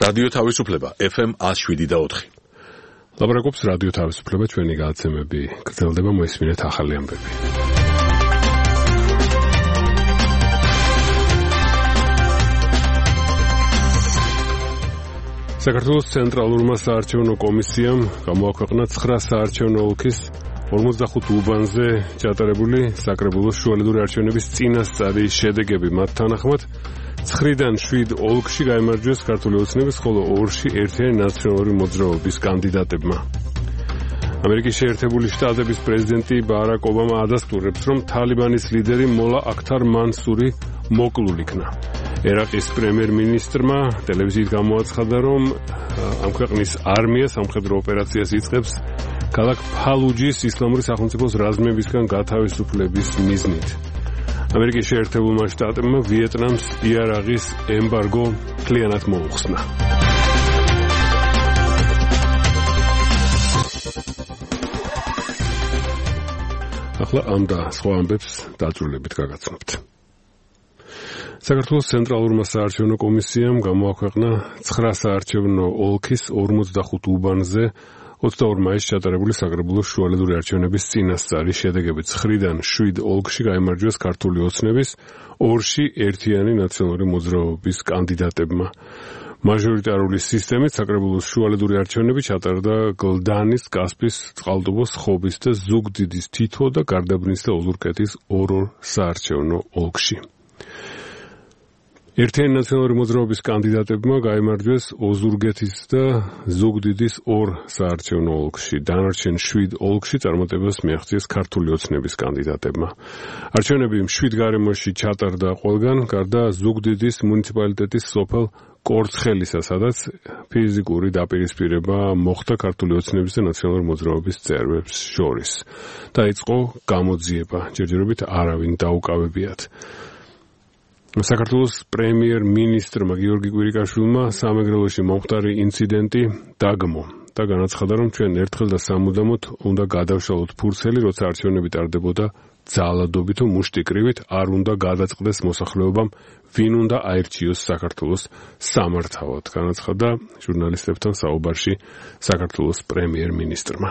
რადიო თავისუფლება FM 107.4. ლაპარაკობს რადიო თავისუფლება, ჩვენი გადაცემები გრძელდება, მოისმინეთ ახალი ამბები. საქართველოს ცენტრალურმა საარჩევნო კომისიამ გამოაქვეყნა 9 საარჩევნო ოლქის 45 უბანზე ჩატარებული საკრებულოს შუალედური არჩევნების წინასწარი შედეგები. მათ თანახმად 9-დან 7 ოლქში გაიმარჯვეს ქართული ოცნების, ხოლო 2-ში ერთიანი ნაციონალური მოძრაობის კანდიდატებმა. ამერიკის შეერთებული შტატების პრეზიდენტი ბარაკ ობამა ადასტურებს, რომ თალიბანის ლიდერი მოლა აქთარ მანსური მოკლულ იქნა. ერაყის პრემიერ-მინისტრმა ტელევიზიით გამოაცხადა, რომ ამ ქვეყნის არმია სამხედრო ოპერაციას იწყებს ქალაქ ფალუჯის ისლამური სახელმწიფოს რაზმებისგან გათავისუფლების მიზნით. ამერიკის შეერთებულმა შტატებმა ვიეტნამს იარაღის ემბარგო მთლიანად მოუხსნა. ახლა ამ და სხვა ამბებს დაწვრილებით გაგაცნობთ. საქართველოს ცენტრალურმა საარჩევნო კომისიამ გამოაქვეყნა 9 საარჩევნო ოლქის 45 უბანზე 22 მაისს ჩატარებული საკრებულოს შუალედური არჩევნების წინასწარი შედეგები. 9-დან 7 ოლქში გაიმარჯვეს ქართული ოცნების, 2-ში ერთიანი ნაციონალური მოძრაობის კანდიდატებმა. მაჟორიტარული სისტემით საკრებულოს შუალედური არჩევნები ჩატარდა გლდანის, კასპის, წყალტუბოს, ხობის და ზუგდიდის თითო და გარდაბნის და ოზურგეთის 2 საარჩევნო ოლქში. ერთიანი ნაციონალური მოძრაობის კანდიდატებმა გაიმარჯვეს ოზურგეთის და ზუგდიდის 2 საარჩევნო ოლქში. დანარჩენ 7 ოლქში წარმატებას მიაღწიეს ქართული ოცნების კანდიდატებმა. არჩევნები 7 გარემოში ჩატარდა ყველგან, გარდა ზუგდიდის მუნიციპალიტეტის სოფელ კორცხელისა, სადაც ფიზიკური დაპირისპირება მოხდა ქართული ოცნების და ნაციონალური მოძრაობის წევრებს შორის. დაიწყო გამოძიება, ჯერჯერობით არავინ დაუკავებიათ. საქართველოს პრემიერ-მინისტრმა გიორგი კვირიკაშვილმა სამეგრელოში მომხდარი ინციდენტი დაგმო და განაცხადა, რომ ჩვენ ერთხელ და სამუდამოდ უნდა გადავშალოთ ფურცელი, როცა არჩევნები ტარდებოდა ძალადობით თუ მუშტიკრივით, არ უნდა გადაწყდეს მოსახლეობამ, ვინ უნდა აირჩიოს საქართველოს სამართავად, განაცხადა ჟურნალისტებთან საუბარში საქართველოს პრემიერ-მინისტრმა.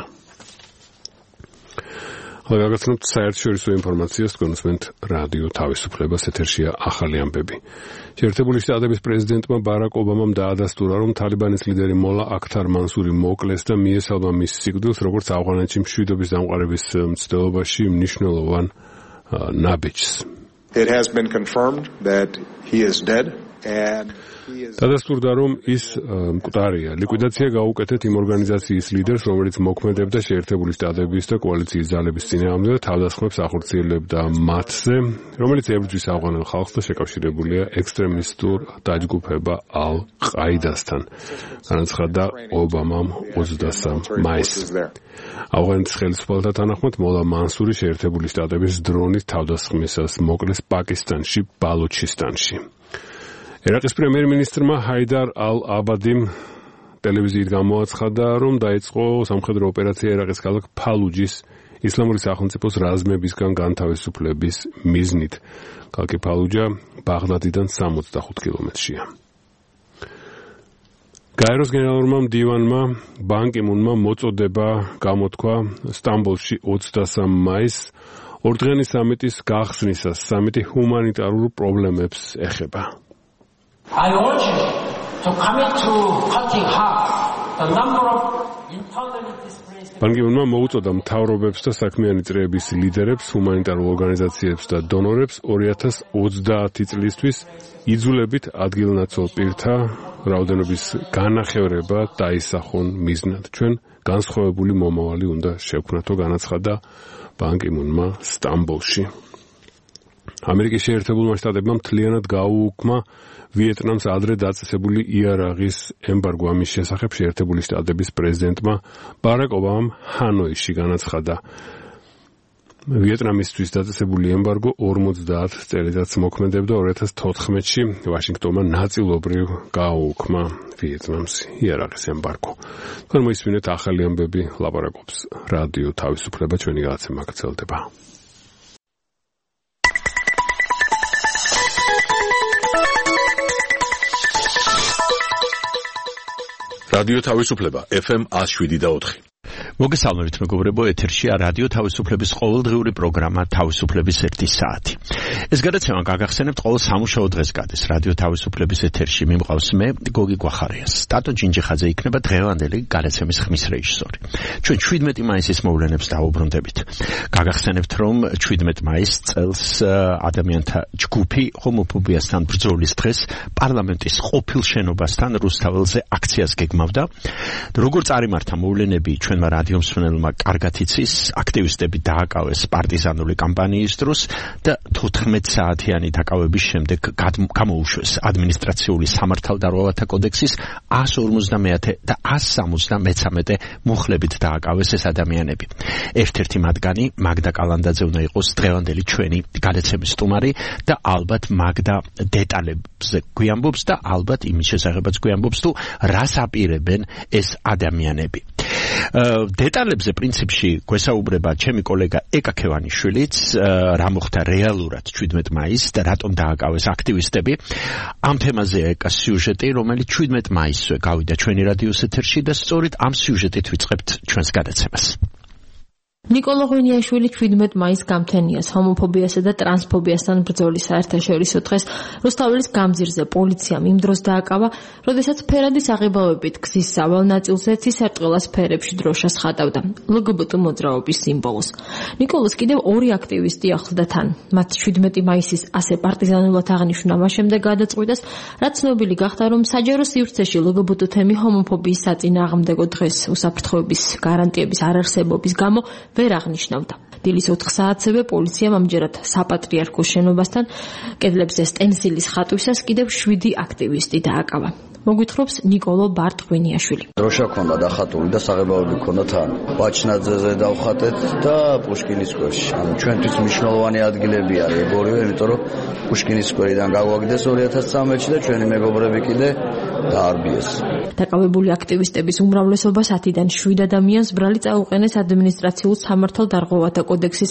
გაგაცნობთ საერთაშორისო ინფორმაციას, გონსმენთ რადიო თავისუფლებას, ეთერშია ახალი ამბები. შეერთებული შტატების პრეზიდენტმა ბარაკ ობამამ დაადასტურა, რომ თალიბანის ლიდერი მოლა აქთარ მანსური მოკლეს და მიესალმა მის სიკვდილს, როგორც ავღანეთში მშვიდობის დამყარების მცდელობაში მნიშვნელოვან ნაბიჯს. It has been confirmed that he is dead and დადასტურდა, რომ ის მკვდარია. ლიკვიდაცია გაუკეთეთ იმ ორგანიზაციის ლიდერს, რომელიც მოქმედებდა შეერთებული შტატების და კოალიციის ძალების წინააღმდეგ და თავდასხმებს ახორციელებდა მათზე, რომელიც ებრძვის ავღანელ ხალხს და შეკავშირებულია ექსტრემისტურ დაჯგუფება ალ-ყაიდასთან, განაცხადა ობამამ 23 მაისს. ავღანეთის ხელისუფალთა თანახმად მოლა მანსური შეერთებული შტატების დრონის თავდასხმისას მოკლეს პაკისტანში, ბალუჩისტანში. ერაყის პრემიერ-მინისტრმა ჰაიდარ ალ-აბადიმ ტელევიზიით გამოაცხადა, რომ დაიწყო სამხედრო ოპერაცია ერაყის ქალაქ ფალუჯის ისლამური სახელმწიფოს რაზმებისგან განთავისუფლების მიზნით. ქალაქი ფალუჯა ბაღდადიდან 65 კილომეტრშია. გაეროს გენერალურმა მდივანმა ბან კი მუნმა მოწოდება გამოთქვა სტამბოლში 23 მაისს ორდღიანი სამიტის გახსნისას. სამიტი ჰუმანიტარულ პრობლემებს ეხება. I urge you to commit to cutting half the number of internally displaced. ბან კი მუნმა მოუწოდა მთავრობებს და საქმიანი წრეების ლიდერებს, ჰუმანიტარულ ორგანიზაციებს და დონორებს 2030 წლისთვის იძულებით ადგილნაცვალ პირთა რაოდენობის განახევრება დაისახონ მიზნად. ჩვენ განსხვავებული მომავალი უნდა შევქმნათო, განაცხადა ბან კი მუნმა სტამბოლში. ამერიკის შეერთებულმა შტატებმა მთლიანად გაუუქმა ვიეტნამს ადრე დაწესებული იარაღის ემბარგო. ამის შესახებ შეერთებული შტატების პრეზიდენტმა ბარაკ ობამამ ჰანოიში განაცხადა, ვიეტნამისთვის დაწესებული ემბარგო 50 წელიწადს მოქმედებდა. 2014-ში ვაშინგტონმა ნაწილობრივ გააუქმა ვიეტნამს იარაღის ემბარგო. თქვენ მოისმინეთ ახალი ამბები, ლაპარაკობს რადიო თავისუფლება, ჩვენი გადაცემა გრძელდება. რადიო თავისუფლება FM 107.4. მოგესალმებით მეგობრებო, ეთერშია რადიო თავისუფლების ყოველდღიური პროგრამა თავისუფლების 1 საათი. ეს გადაცემა გაგახსენებთ ყოველ სამუშაო დღეს გადის რადიო თავისუფლების ეთერში. მიმყავს მე გოგი გვახარიას. ტატო ჯინჯიხაძე იქნება დღევანდელი გადაცემის ხმის რეჟისორი. ჩვენ 17 მაისის მოვლენებს დავუბრუნდებით. გაგახსენებთ, რომ 17 მაისს წელს ადამიანთა ჯგუფი ჰომოფობიასთან ბრძოლის დღეს პარლამენტის ყოფილ შენობასთან რუსთაველზე აქციას გეგმავდა. როგორ წარიმართა მოვლენები ჩვენმა რადიო მსმენელმა კარგად იცის, აქტივისტები დააკავეს პარტიზანული კამპანიის დროს და 14 საათიანი დაკავების შემდეგ გამოუშვეს ადმინისტრაციული სამართალდარღვევათა კოდექსის 150 და 173 მუხლებით დააკავეს ეს ადამიანები. ერთ-ერთი მათგანი მაგდა კალანდაძე უნდა იყოს დღევანდელი ჩვენი გადაცემის სტუმარი და ალბათ მაგდა დეტალებზე გვიამბობს და ალბათ იმის შესახებაც გვიამბობს თუ რას აპირებენ ეს ადამიანები. დეტალებზე პრინციპში გვესაუბრება ჩემი კოლეგა ეკა ქევანიშვილიც, რა მოხდა რეალურად 17 მაისს და რატომ დააკავეს აქტივისტები. ამ თემაზეა ეკას სიუჟეტი, რომელიც 17 მაისსვე გავიდა ჩვენი რადიოს ეთერში და სწორედ ამ სიუჟეტით ვიწყებთ ჩვენს გადაცემას. ნიკოლო ღვინიაშვილი 17 მაისს გამთენიას ჰომოფობიასა და ტრანსფობიასთან ბრძოლის საერთაშორისო დღეს რუსთაველის გამზირზე პოლიციამ იმ დროს დააკავა, როდესაც ფერადის აღებავებით გზის სავალ ნაწილზე ცისარტყელას ფერებში დროშას ხატავდა ლგბტ მოძრაობის სიმბოლოს. ნიკოლოს კიდევ ორი აქტივისტი ახლდა თან. მათ 17 მაისის ასე პარტიზანულად აღნიშვნა მას შემდეგ გადაწყვიტეს, რაც ცნობილი გახდა, რომ საჯარო სივრცეში ლგბტ თემი ჰომოფობიის საწინააღმდეგო დღეს უსაფრთხოების გარანტიების არარსებობის გამო ვერ აღნიშნავდა. დილის 4 საათზევე პოლიციამ ამჯერად საპატრიარქოს შენობასთან კედლებზე სტენსილის ხატვისას კიდევ 7 აქტივისტი დააკავა. მოგვითხრობს ნიკოლო ბარტღვინიაშვილი. დროშა ქონდა დახატული და საღებავები ქონდა თან. ბაჩნაძეზე დავხატეთ და პუშკინის სკვერში. ანუ ჩვენთვის მნიშვნელოვანი ადგილები არის ეგ ორივე, იმიტომ რომ პუშკინის სკვერიდან გაგვაგდეს 2013-ში და ჩვენი მეგობრები კიდე დაარბიეს. დაკავებული აქტივისტების უმრავლესობას 10-დან 7 ადამიანს ბრალი წაუყენეს ადმინისტრაციულ სამართალდარღვევათა კოდექსის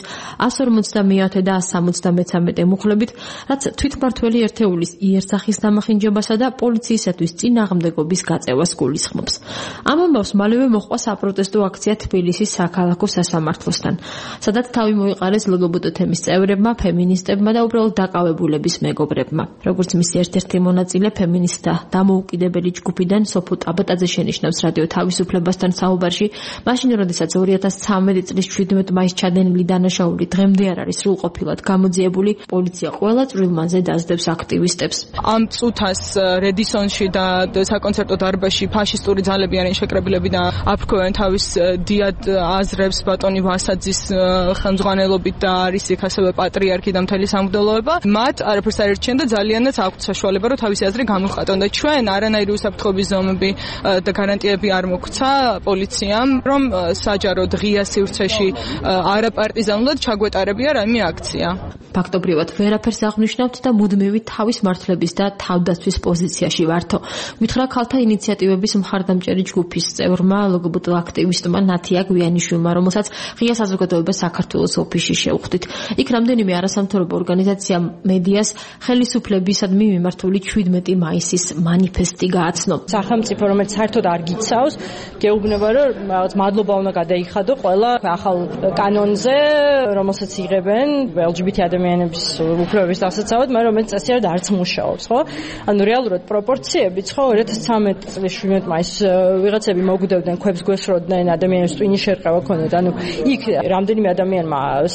150 და 173 მუხლებით, რაც თვითმმართველი ერთეულის იერსახის დამახინჯებასა და პოლიციისათვის წინააღმდეგობის გაწევას გულისხმობს. ამ ამბავს მალევე მოჰყვა საპროტესტო აქცია თბილისის საქალაქო სასამართლოსთან, სადაც თავი მოიყარეს ლგბტ თემის წევრებმა, ფემინისტებმა და უბრალოდ დაკავებულების მეგობრებმა. როგორც მისი ერთ-ერთი მონაწილე ფემინისტთა დამოუკიდებელი ჯგუფიდან სოფო ტაბატაძე შენიშნავს რადიო თავისუფლებასთან საუბარში, მაშინ როდესაც 2013 წლის 17 მაისს ჩადენილი დანაშაული დღემდე არ არის სრულყოფილად გამოძიებული, პოლიცია ყველა წვრილმანზე დაძდებს აქტივისტებს. ამ წუთას რედისონში და საკონცერტო დარბაზში ფაშისტური ძალები არიან შეკრებილები და აფრქვევენ თავის დიად აზრებს ბატონი ვასაძის ხელმძღვანელობით და არის იქ ასევე პატრიარქი და მთელი სამღვდელოება. მათ არაფერს არ ერჩიან და ძალიანაც აქვთ საშუალება, რომ თავისი აზრი გამოხატონ და ჩვენ არანაირი უსაფრთხოების ზომები და გარანტიები არ მოგვცა პოლიციამ, რომ საჯაროდ ღია სივრცეში არაპარტიზანულად ჩაგვეტარებია რაიმე აქცია. ფაქტობრივად ვერაფერს აღნიშნავთ და მუდმივი თავის მართლების და თავდაცვის პოზიციაში ვართო. გითხრა ქალთა ინიციატივების მხარდამჭერი ჯგუფის წევრმა ლგბტ აქტივისტმა ნათია გვიანიშვილმა, რომელსაც ღია საზოგადოება საქართველოს ოფისში შევხვდით. იქ რამდენიმე არასამთავრობო ორგანიზაცია მედიას ხელისუფლებისადმი მიმართული 17 მაისის მანიფესტი გააცნო. სახელმწიფო, რომელიც საერთოდ არ გიცავს, გეუბნება, რომ რაღაც მადლობა უნდა გადაიხადო ყველა ახალ კანონზე, რომელსაც იღებენ LGBT ადამიანების უფლებების დასაცავად, მაგრამ რომელიც წესიერ არც მუშაობს, ხო? ანუ რეალურად პროპორციებიც, ხო, 2013 წლის 17 მაისს ვიღაცები მოგვდევდნენ, ქვებს გვესროდნენ, ადამიანებს ტვინი შერყევა ქონდათ. ანუ იქ რამდენიმე ადამიანმა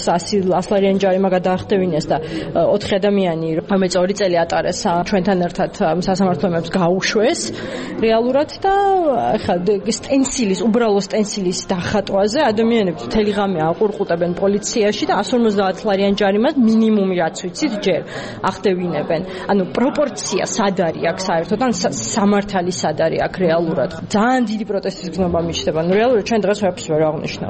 100 ლარიანი ჯარიმა გადაახტევინეს და 4 ადამიანი, რომელიც 2 წელი ატარეს ჩვენთან ერთად სასამართლოებს გაუშვეს რეალურად და ახლა სტენსილის, უბრალო სტენსილის დახატვაზე ადამიანებს მთელი ღამე აყურყუტებენ პოლიციაში და 150 ლარიან ჯარიმას მინიმუმი რაც ვიცით ჯერ ახდევინებენ. ანუ პროპორცია სად არის აქ საერთოდ ან სამართალი სად არის აქ რეალურად. ძალიან დიდი პროტესტის გზნობა მიჩნდება. ნუ რეალურად ჩვენ დღეს ვერაფერს ვერ აღნიშნავთ რა.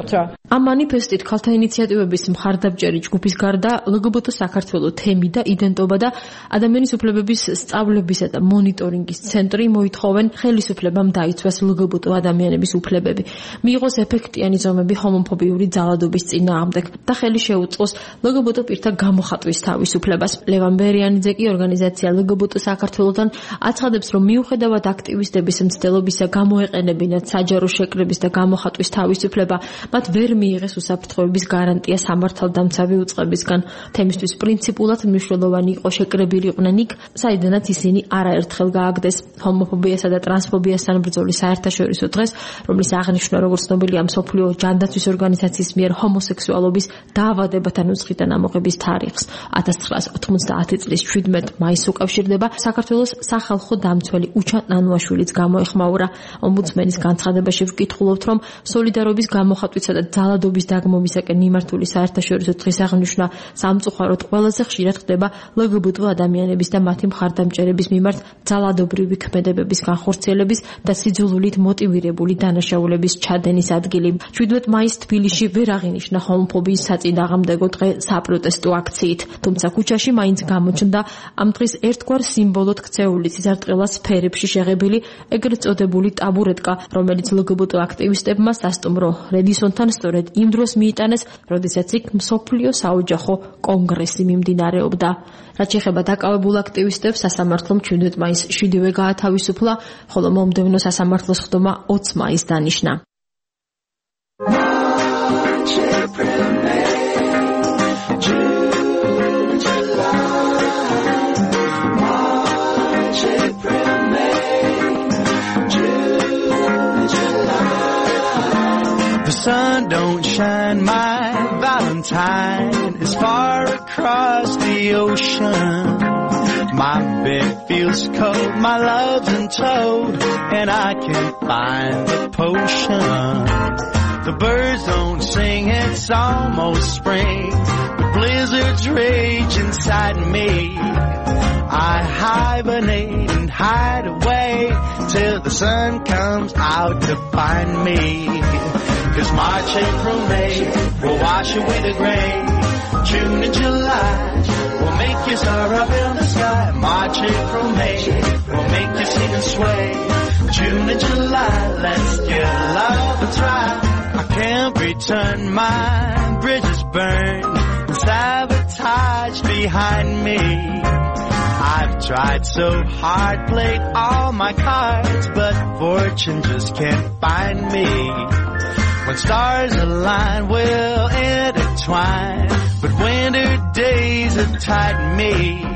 ამ მანიფესტით ქალთა ინიციატივების მხარდამჭერი ჯგუფის გარდა LGBT საქართველოს თემი და იდენტობა და ადამიანის უფლებების სწავლებისა და მონიტორინგის ცენტრი მოითხოვენ ხელისუფლებამ დაიცვას LGBT ადამიანების უფლებები, მიიღოს ეფექტიანი ზომები ჰომოფობიური ძალადობის წინააღმდეგ და ხელი შეუწყოს LGBT პირთა გამოხატვის თავისუფლებას. ლევან ბერიანიძე კი ორგანიზაცია LGBT საქართველოსთან აცხადებს, რომ მიუხედავად აქტივისტების მცდელობისა გამოეყენებინათ საჯარო შეკრების და გამოხატვის თავისუფლება, მათ ვერ მიიღეს უსაფრთხოების გარანტია სამართალდამცავი უწყებისგან. თემისთვის პრინციპულად მნიშვნელოვანი იყო შეკრებილიყვნენ იქ, საიდანაც ისინი არაერთხელ გააგდეს. ჰომოფობიასა და ტრანსფობიასთან ბრძოლის საერთაშორისო დღეს, რომლის აღნიშვნა როგორც ცნობილია მსოფლიო ჯანდაცვის ორგანიზაციის მიერ ჰომოსექსუალობის დაავადებათა ნუსხიდან ამოღების თარიღს 1990 წლის 17 მაისს უკავშირდება, საქართველოს სახალხო დამცველი უჩა ნანუაშვილიც გამოეხმაურა. ომბუდსმენის განცხადებაში ვკითხულობთ, რომ სოლიდარობის გამოხატვისა და ძალადობის დაგმომისაკენ მიმართული საერთაშორისო დღის აღნიშვნა სამწუხაროდ ყველაზე ხშირად ხდება LGBT ადამიანების და მათი მხარდამჭერების მიმართ ძალადობრივი ქმედებების განხორციელების და სიძულვილით მოტივირებული დანაშაულების ჩადენის ადგილი. 17 მაისს თბილისში ვერ აღინიშნა ჰომოფობიის საწინააღმდეგო დღე საპროტესტო აქციით, თუმცა ქუჩაში მაინც გამოჩნდა ამ დღის ერთგვარ სიმბოლოდ ქცეული სიზარტყელას სფერებში შეღებილი ეგრეთ წოდებული ტაბურეტკა, რომელიც LGBT აქტივისტებმა სასტუმრო რედისონთან სწორედ იმ დროს მიიტანეს, როდესაც იქ მსოფლიო საოჯახო კონგრესი მიმდინარეობდა. რაც შეეხება დაკავებულ აქტივისტებს, სასამართლომ 17 მაისს შვიდივე გაათავისუფლა, ხოლო მომდევნო სასამართლოს ხდომა 20 მაისს დანიშნა. Sun don't shine, my Valentine is far across the ocean. My bed feels cold, my love's in tow, and I can't find the potion. The birds don't sing, it's almost spring. The blizzards rage inside me. I hibernate and hide away till the sun comes out to find me. 'Cause March, April, May will wash away the gray. June and July will make you soar up in the sky. March, April, May will make you sing and sway. June and July, let's give love a try. I can't return, my bridges burn, sabotage behind me. I've tried so hard, played all my cards, but fortune just can't find me. When stars align, we'll intertwine, but winter days have tightened me.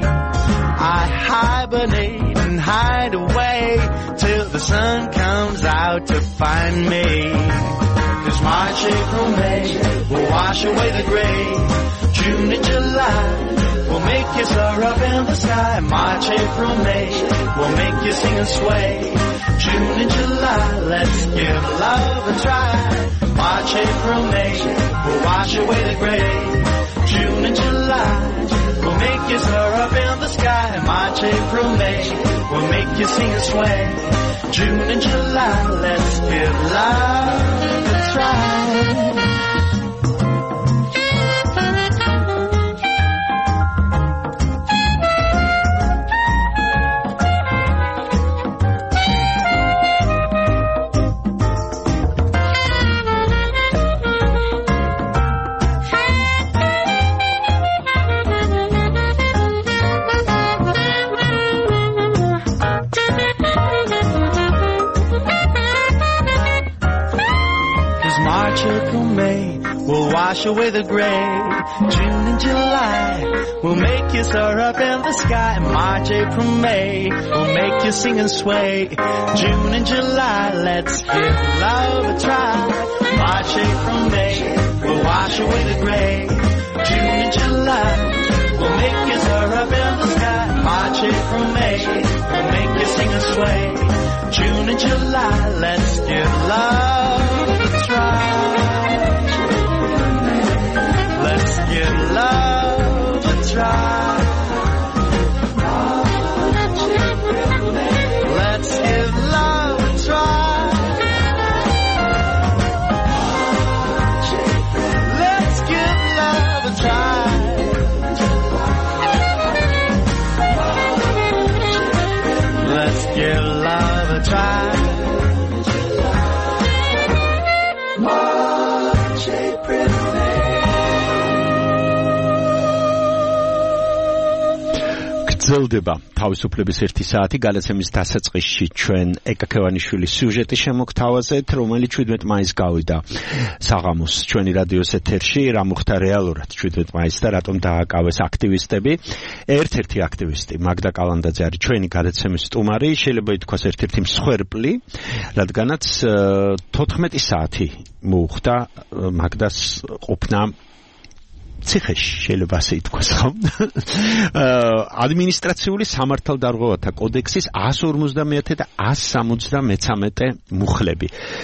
I hibernate and hide away till the sun comes out to find me. 'Cause March, April, May will wash away the gray. June and July will make you soar up in the sky. March, April, May will make you sing and sway. June and July, let's give love a try. March, April, May will wash away the gray. June and July will make you soar up in the sky. March, April, May will make you sing and sway. June and July, let's give love a try. Wash away the gray. June and July will make you soar up in the sky. March, April, May will make you sing and sway. June and July, let's give love a try. March, April, May will wash away the gray. June and July will make you soar up in the sky. March, April, May will make you sing and sway. June and July, let's give love a try. Let's give love a try. Let's give love a try. gonna try. March, April, May. გრძელდება თავისუფლების 1 საათი გადაცემის დასაწყისში ჩვენ ეკა ქევანიშვილის სიუჟეტი შემოგთავაზეთ, რომელიც 17 მაისს გავიდა საღამოს ჩვენი რადიოს ეთერში. რა მოხდა რეალურად 17 მაისს და რატომ დააკავეს აქტივისტები? ერთ-ერთი აქტივისტი მაგდა კალანდაძე არის ჩვენი გადაცემის სტუმარი, შეიძლება ითქვას ერთ-ერთი მსხვერპლი, რადგანაც 14 საათი მოუხდა მაგდას ყოფნა ციხეში, შეიძლება ასე ითქვას, ხო? ადმინისტრაციული სამართალდარღვევათა კოდექსის 150 და 173 მუხლები.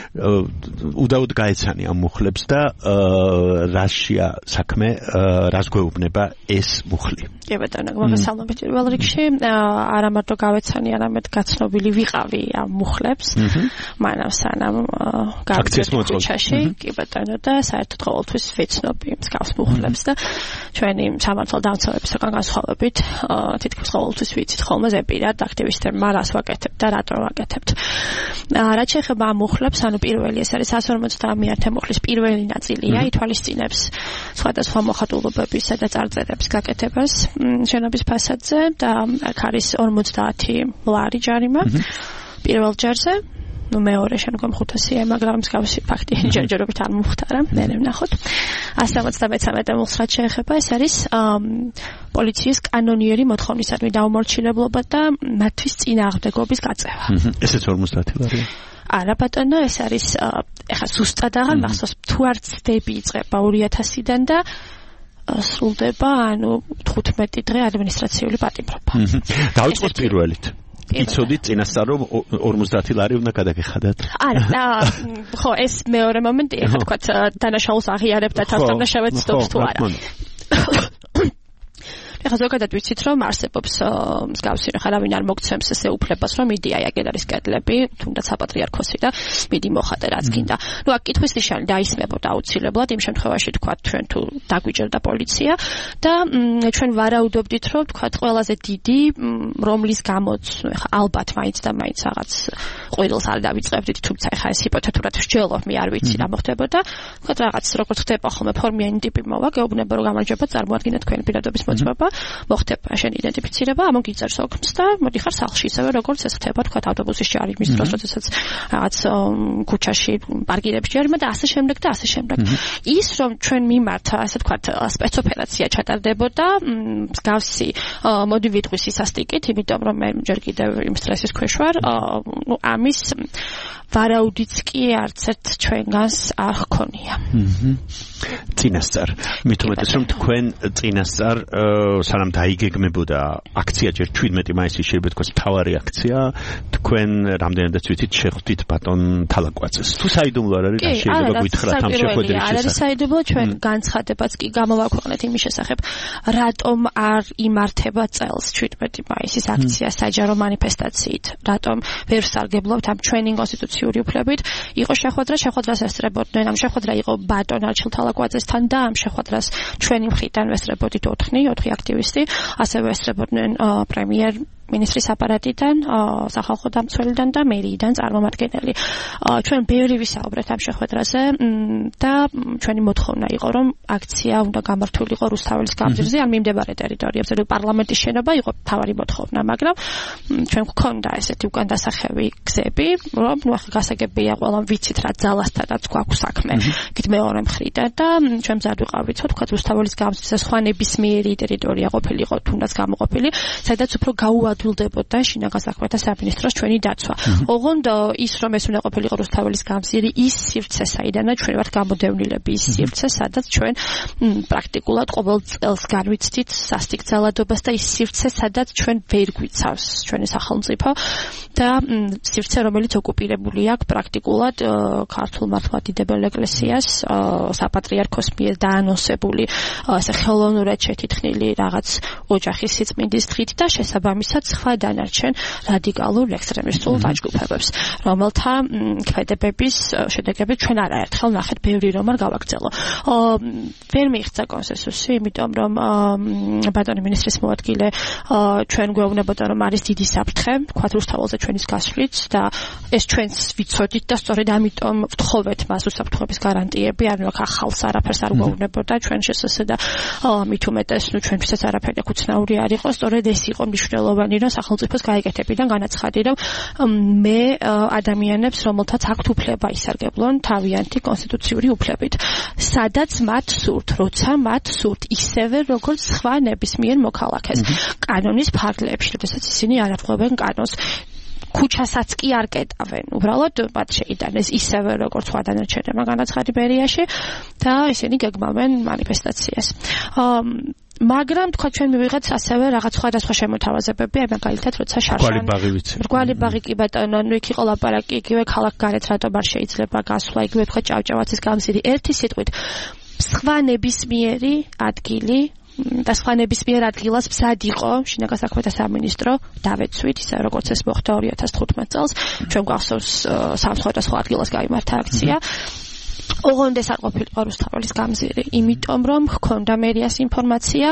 უდაოდ გაეცანი ამ მუხლებს და რაშია საქმე, რას გვეუბნება ეს მუხლი? კი ბატონო, მოგესალმებით პირველ რიგში. არა მარტო გავეცანი, არამედ გაცნობილი ვიყავი ამ მუხლებს. მანამ სანამ აქციის მოწოდში, კი ბატონო, და საერთოდ ყოველთვის ვეცნობი მსგავს მუხლებს და ჩვენი სამართალ დამცავებისგან განსხვავებით, თითქმის ყოველთვის ვიცით ხოლმე ზეპირად აქტივისტებმა რას ვაკეთებთ და რატომ ვაკეთებთ. რაც შეეხება ამ მუხლებს, ანუ პირველი ეს არის 150 მუხლის პირველი ნაწილია, ითვალისწინებს სხვადასხვა მოხატულობებისა და წარწერების გაკეთებას შენობის ფასადზე და აქ არის 50 ლარი ჯარიმა პირველ ჯარზე. მეორე შემდგომ 500-ია, მაგრამ მსგავსი ფაქტი ჯერჯერობით არ მომხდარა, მე ვნახოთ. 173 მუხლს რაც შეეხება, ეს არის პოლიციის კანონიერი მოთხოვნისადმი დაუმორჩილებლობა და მათთვის წინააღმდეგობის გაწევა. ესეც 50 ლარია. არა ბატონო, ეს არის ეხლა ზუსტად აღარ მახსოვს, თუ არ ცდები იწყება 2000-დან და სრულდება, ანუ 15 დღე ადმინისტრაციული პატიმრობა. დავიწყოთ პირველით. იცოდით წინასწარ რომ 50 ლარი უნდა გადაგეხადათ? არა, ხო, ეს მეორე მომენტია, ეხლა თქვა დანაშაულს აღიარებ და თავს დამნაშავედ ცდობს თუ არა. ეხლა ზოგადად ვიცით რომ არსებობს მსგავსი ხა რავინ არ მოგცემს ესე უფლებას რომ მიდი აი აქ არის კედლები თუნდაც საპატრიარქოსი და მიდი მოხატე რაც გინდა. ნუ აქ კითხვის ნიშანი დაისმებოდა აუცილებლად იმ შემთხვევაში თქვა ჩვენ თუ დაგვიჭერდა პოლიცია და ჩვენ ვარაუდობდით რომ თქვა ყველაზე დიდი რომლის გამოც ეხა ალბათ მაინც და მაინც რაღაც ყვირილს არ დავიწყებდით თუმცა ეხა ეს ჰიპოთეტურად ვსჯელობ მე არ ვიცი რა მოხდებოდა. თქვა რაღაც როგორც ხდება ხოლმე ფორმიანი ტიპი მოვა გეუბნება რომ გამარჯობა წარმოადგინეთ თქვენი პირადობის მოწმობა მოხდება შენ იდენტიფიცირება, ამონ გიწერს ოქმს და მოდიხარ სახლში, ისევე როგორც ეს ხდება, თქვა ავტობუსის ჯარიმის დროს, როდესაც რაღაც ქუჩაში პარკირებს ჯარიმა და ასე შემდეგ და ასე შემდეგ. ის რომ ჩვენ მიმართ, ასე თქვა, სპეცოპერაცია ჩატარდებოდა, მსგავსი მოდი ვიტყვის ისასტიკით, იმიტომ რომ მე ჯერ კიდევ იმ სტრესის ქვეშ ვარ, ნუ ამის ვარაუდიც კი არც ერთ ჩვენგანს არ ჰქონია. წინასწარ. მithumetes რომ თქვენ წინასწარ სანამ დაიგეგმებოდა აქცია ჯერ 17 მაისის შეიძლება თქვას მთავარი აქცია, თქვენ რამდენადაც ვიცით შეხვდით ბატონ თალაკვაძეს. თუ საიდუმლო არ არის, შეიძლება გითხრათ ამ შეხვედრის შესახებ. არის საიდუმლო, ჩვენ განცხადებაც კი გამოვაქვეყნეთ იმის შესახებ, რატომ არ იმართება წელს 17 მაისის აქცია საჯარო მანიფესტაციით, რატომ ვერ ვსარგებლობთ ამ ჩვენი კონსტიტუციური უფლებით. იყო შეხვედრას ესწრებოდნენ, ამ შეხვედრა იყო ბატონ არჩილ თალაკვაძესთან და ამ შეხვედრას ჩვენი მხრიდან ესწრებოდით 4 აქტივისტი, ასევე ესწრებოდნენ პრემიერ მინისტრის აპარატიდან, სახალხო დამცველიდან და მერიიდან წარმომადგენელი. ჩვენ ბევრი ვისაუბრეთ ამ შეხვედრაზე და ჩვენი მოთხოვნა იყო, რომ აქცია უნდა გამართულიყო რუსთაველის გამზირზე, ან მიმდებარე ტერიტორიებზე, რომ პარლამენტის შენობა იყო თავარი მოთხოვნა, მაგრამ ჩვენ გვქონდა ესეთი უკან დასახევი გზები, რომ ნუ ახლა გასაგებია ყველა ვიცით რა ძალასთანაც გვაქვს საქმე. იქით მეორე მხრიდან და ჩვენ მზად ვიყავით, თქვა რუსთაველის გამზირზე სხვა ნებისმიერი ტერიტორია ყოფილიყო, თუნდაც გამოყოფილი, სადაც უფრო გაუადვილდებოდა შინაგან საქმეთა სამინისტროს ჩვენი დაცვა. ოღონდ ის რომ ეს უნდა ყოფილიყო რუსთაველის გამზირი, ის სივრცე საიდანაც ჩვენ ვართ გამოდევნილები, ის სივრცე, სადაც ჩვენ პრაქტიკულად ყოველ წელს განვიცდით სასტიკ ძალადობას და ის სივრცე, სადაც ჩვენ ვერ გვიცავს ჩვენი სახელმწიფო და სივრცე, რომელიც ოკუპირებული აქვს პრაქტიკულად ქართულ მართლმადიდებელ ეკლესიას საპატრიარქოს მიერ დაანონსებული ასე ხელოვნურად შეთითქმული რაღაც ოჯახის სიწმინდის დღით და შესაბამისად სხვა დანარჩენ რადიკალურ ექსტრემისტულ დაჯგუფებებს, რომელთა ქმედებების შედეგებით ჩვენ არაერთხელ ნახეთ ბევრი რომ არ გავაგრძელო. ვერ მიიღწა კონსენსუსი, იმიტომ რომ ბატონი მინისტრის მოადგილე ჩვენ გვეუბნებოდა რომ არის დიდი საფრთხე, თქვა რუსთაველზე ჩვენის გასვლით და ეს ჩვენს ვიცოდით და სწორედ ამიტომ ვთხოვეთ მას უსაფრთხოების გარანტიები, ანუ ახალს არაფერს არ გვეუბნებოდა ჩვენ შესაძლოა და მით უმეტეს ჩვენთვისაც არაფერი უცნაური არ იყო, სწორედ ეს იყო მნიშვნელოვანი რომ სახელმწიფოს გაეკეთებიდან განაცხადი რომ მე ადამიანებს რომელთაც აქვთ უფლება ისარგებლონ თავიანთი კონსტიტუციური უფლებით, სადაც მათ სურთ, როცა მათ სურთ, ისევე როგორც სხვა ნებისმიერ მოქალაქეს კანონის ფარგლებში, როდესაც ისინი არ აფუძნებენ კანონს. ქუჩასაც კი არ კეტავენ, უბრალოდ მათ შეიტანეს ისევე როგორც სხვა დანარჩენებმა განაცხადი ბერიაში და ისინი გეგმავენ მანიფესტაციას. მაგრამ თქვა ჩვენ მივიღეთ ასევე რაღაც სხვადასხვა შემოთავაზებები, მაგალითად როცა მრგვალი ბაღი კი ბატონო, ნუ იქ იყო ლაპარაკი, იგივე ქალაქგარეთ რატომ არ შეიძლება გასვლა, იგივე თქვა ჭავჭავაცის გამზირი, ერთი სიტყვით სხვა ნებისმიერი ადგილი და სხვა ნებისმიერ ადგილას მზად იყო შინაგან საქმეთა სამინისტრო დავეცვით, ისე როგორც ეს მოხდა 2015 წელს, ჩვენ გვახსოვს სხვადასხვა ადგილას გაიმართა აქცია. ოღონდეს არ ყოფილიყო რუსთაველის გამზირი, იმიტომ რომ ჰქონდა მერიას ინფორმაცია,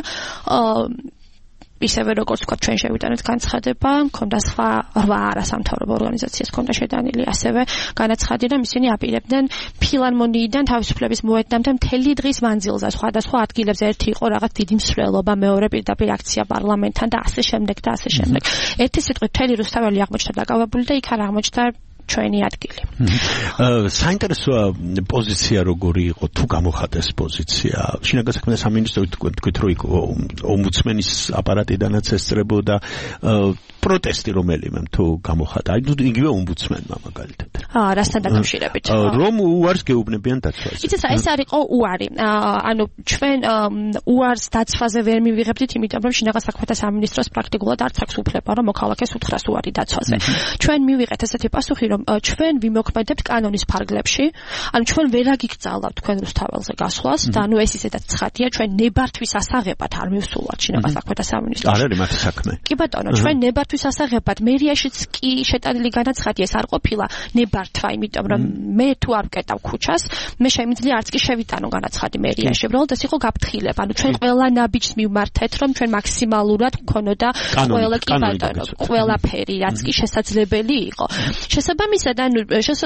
ისევე როგორც თქვა ჩვენ შევიტანეთ განცხადება, მქონდა სხვა 8 არასამთავრობო ორგანიზაციას მქონდა შეტანილი ასევე განაცხადი, რომ ისინი აპირებდნენ ფილარმონიიდან თავისუფლების მოედნამდე მთელი დღის მანძილზე სხვადასხვა ადგილებზე, ერთი იყო რაღაც დიდი მსვლელობა, მეორე პირდაპირ აქცია პარლამენტთან და ასე შემდეგ და ასე შემდეგ. ერთი სიტყვით მთელი რუსთაველი აღმოჩნდა დაკავებული და იქ არ აღმოჩნდა ჩვენი ადგილი. საინტერესოა პოზიცია როგორი იყო, თუ გამოხატეს პოზიცია. შინაგან საქმეთა სამინისტრო თქვით რომ ომბუდსმენის აპარატიდანაც ესწრებოდა პროტესტი რომელიმე თუ გამოხატა. აი იგივე ომბუდსმენმა მაგალითად. რასთან დაკავშირებით? რომ უარს გეუბნებიან დაცვაზე. იცით, ეს არ იყო უარი. ანუ ჩვენ უარს დაცვაზე ვერ მივიღებდით, იმიტომ რომ შინაგან საქმეთა სამინისტროს პრაქტიკულად არც აქვს უფლება რომ მოქალაქეს უთხრას უარი დაცვაზე. ჩვენ მივიღეთ ესეთი პასუხი, რომ ჩვენ ვიმოქმედებთ კანონის ფარგლებში, ანუ ჩვენ ვერ აგიგზავნებთ თქვენ რუსთაველზე გასვლას და ანუ ეს ისედაც ცხადია, ჩვენ ნებართვის ასაღებად არ მივსულვართ შინაგან საქმეთა სამინისტროში. არ არის მათი საქმე. კი ბატონო, ჩვენ ნებართვის ასაღებად მერიაშიც კი შეტანილი განაცხადია, ეს არ ყოფილა ნებართვა, იმიტომ რომ მე თუ არ ვკეტავ ქუჩას, მე შემიძლია არც კი შევიტანო განაცხადი მერიაში, უბრალოდ ეს იყო გაფრთხილება. ანუ ჩვენ ყველა ნაბიჯს მივმართეთ, რომ ჩვენ მაქსიმალურად მქონოდა ყველა კი ბატონო, ყველაფერი, რაც კი შესაძლებელი იყო. შესაბამისად, ანუ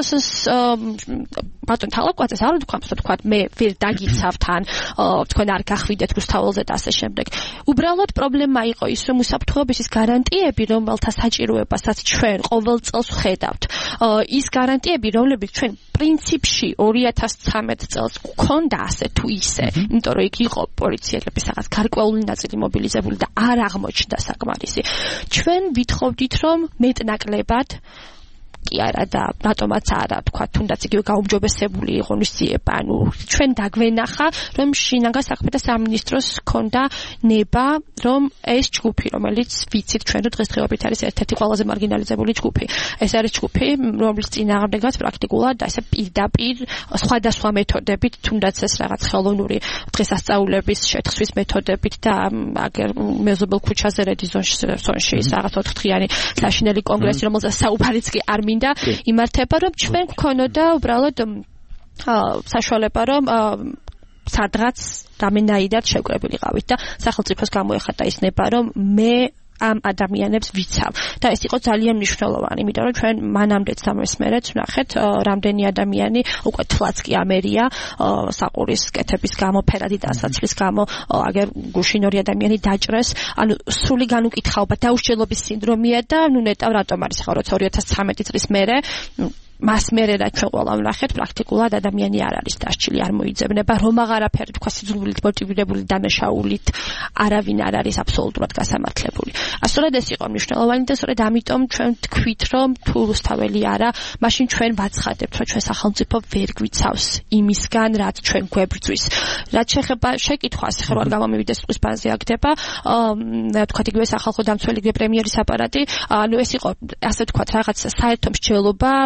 ბატონ თალაკვაძეს არ ვთქვა, მე ვერ დაგიცავთ ან თქვენ არ გახვიდეთ რუსთაველზე და ასე შემდეგ. უბრალოდ პრობლემა იყო ის, რომ უსაფრთხოების გარანტიები, რომელთა საჭიროებასაც ჩვენ ყოველ წელს ვხედავთ, ის გარანტიები, რომლებიც ჩვენ პრინციპში 2013 წელს გქონდა ასე თუ ისე, იმიტომ რომ იქ იყო პოლიციელების რაღაც გარკვეული ნაწილი მობილიზებული და არ აღმოჩნდა საკმარისი. ჩვენ ვითხოვდით, რომ მეტნაკლებად კი არა და რატომაც არა, თქვა თუნდაც იგივე გაუმჯობესებული იყო ნისიება, ანუ ჩვენ დაგვენახა, რომ შინაგან საქმეთა სამინისტროს ჰქონდა ნება, რომ ეს ჯგუფი, რომელიც ვიცით ჩვენ რომ დღესდღეობით არის ერთ-ერთი ყველაზე მარგინალიზებული ჯგუფი. ეს არის ჯგუფი, რომლის წინააღმდეგაც პრაქტიკულად ესე პირდაპირ სხვადასხვა მეთოდებით, თუნდაც ეს რაღაც ხელოვნური დღესასწაულების შეთხსვის მეთოდებით და აგერ მეზობელ ქუჩაზე რედიზონში რაღაც 4 დღიანი საშინელი კონგრესი, რომელზეც საუბარიც კი არ მინდა იმართება, რომ ჩვენ გვქონოდა უბრალოდ საშუალება, რომ სადღაც რამენაირად შევკრებილიყავით და სახელმწიფოს გამოეხატა ის ნება, რომ მე ამ ადამიანებს ვიცავ და ეს იყო ძალიან მნიშვნელოვანი, იმიტომ რომ ჩვენ მანამდეც სამესმერეთ ვნახეთ რამდენი ადამიანი უკვე თლაც კი ამერია საყურის კეთების გამო, ფერადი დასაცლის გამო, აგერ გუშინ 2 ადამიანი დაჭრეს, ანუ სრული განუკითხაობა, დაუსჯელობის სინდრომია და ნუ ნეტავ რატომ არის ახლა როცა 2013 წლის მერე მას მერე რა ჩვენ ყველა ვნახეთ, პრაქტიკულად ადამიანი არ არის დასჭილი, არ მოიძებნება, რომ აღარაფერი თქვა სიძულვილით მოტივირებული დანაშაულით არავინ არ არის აბსოლუტურად გასამართლებული. ასწორად ეს იყო მნიშვნელოვანი და სწორედ ამიტომ ჩვენ თქვით, რომ თუ რუსთაველი არა, მაშინ ჩვენ ვაცხადებთ, რომ ჩვენ სახელმწიფო ვერ გვიცავს იმისგან, რაც ჩვენ გვებრძვის. რაც შეეხება შეკითხვას, ხე რო არ გამომივიდეს წყვის ბანზე აქდება, თქვა იგივე სახალხო დამცველი პრემიერის აპარატი, ანუ ეს იყო ასე თქვა რაღაც საერთო მსჯელობა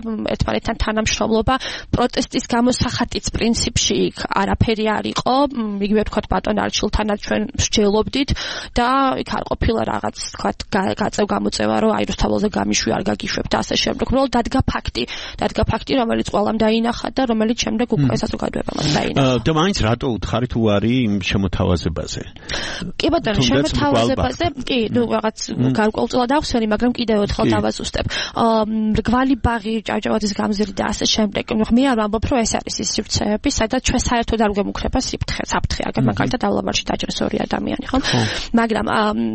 ერთმანეთთან თანამშრომლობა, პროტესტის გამო სახატიც პრინციპში იქ არაფერი არ იყო, იგივე ვთქვათ ბატონ არჩილთანაც ჩვენ მსჯელობდით და იქ არ ყოფილა რაღაც ვთქვათ გაწევ-გამოწევა, რომ აი რუსთაველზე გამიშვი არ გაგიშვებ და ასე შემდეგ. უბრალოდ დადგა ფაქტი, რომელიც ყველამ დაინახა და რომელიც შემდეგ უკვე საზოგადოებამ დაინახა. და მაინც რატო უთხარით უარი იმ შემოთავაზებაზე? კი ბატონო, შემოთავაზებაზე, კი, ნუ რაღაც გარკვეულწილად ახსენი, მაგრამ კიდევ ერთხელ დავაზუსტებ. მრგვალი ბაღი, ჭავჭავაძის გამზირი და ასე შემდეგ. მე არ ვამბობ, რომ ეს არის ის სივრცეები, სადაც ჩვენ საერთოდ არ გვემუქრება საფრთხე, აგერ მაგალითად დავლაბარში დაჭრეს 2 ადამიანი, ხო? მაგრამ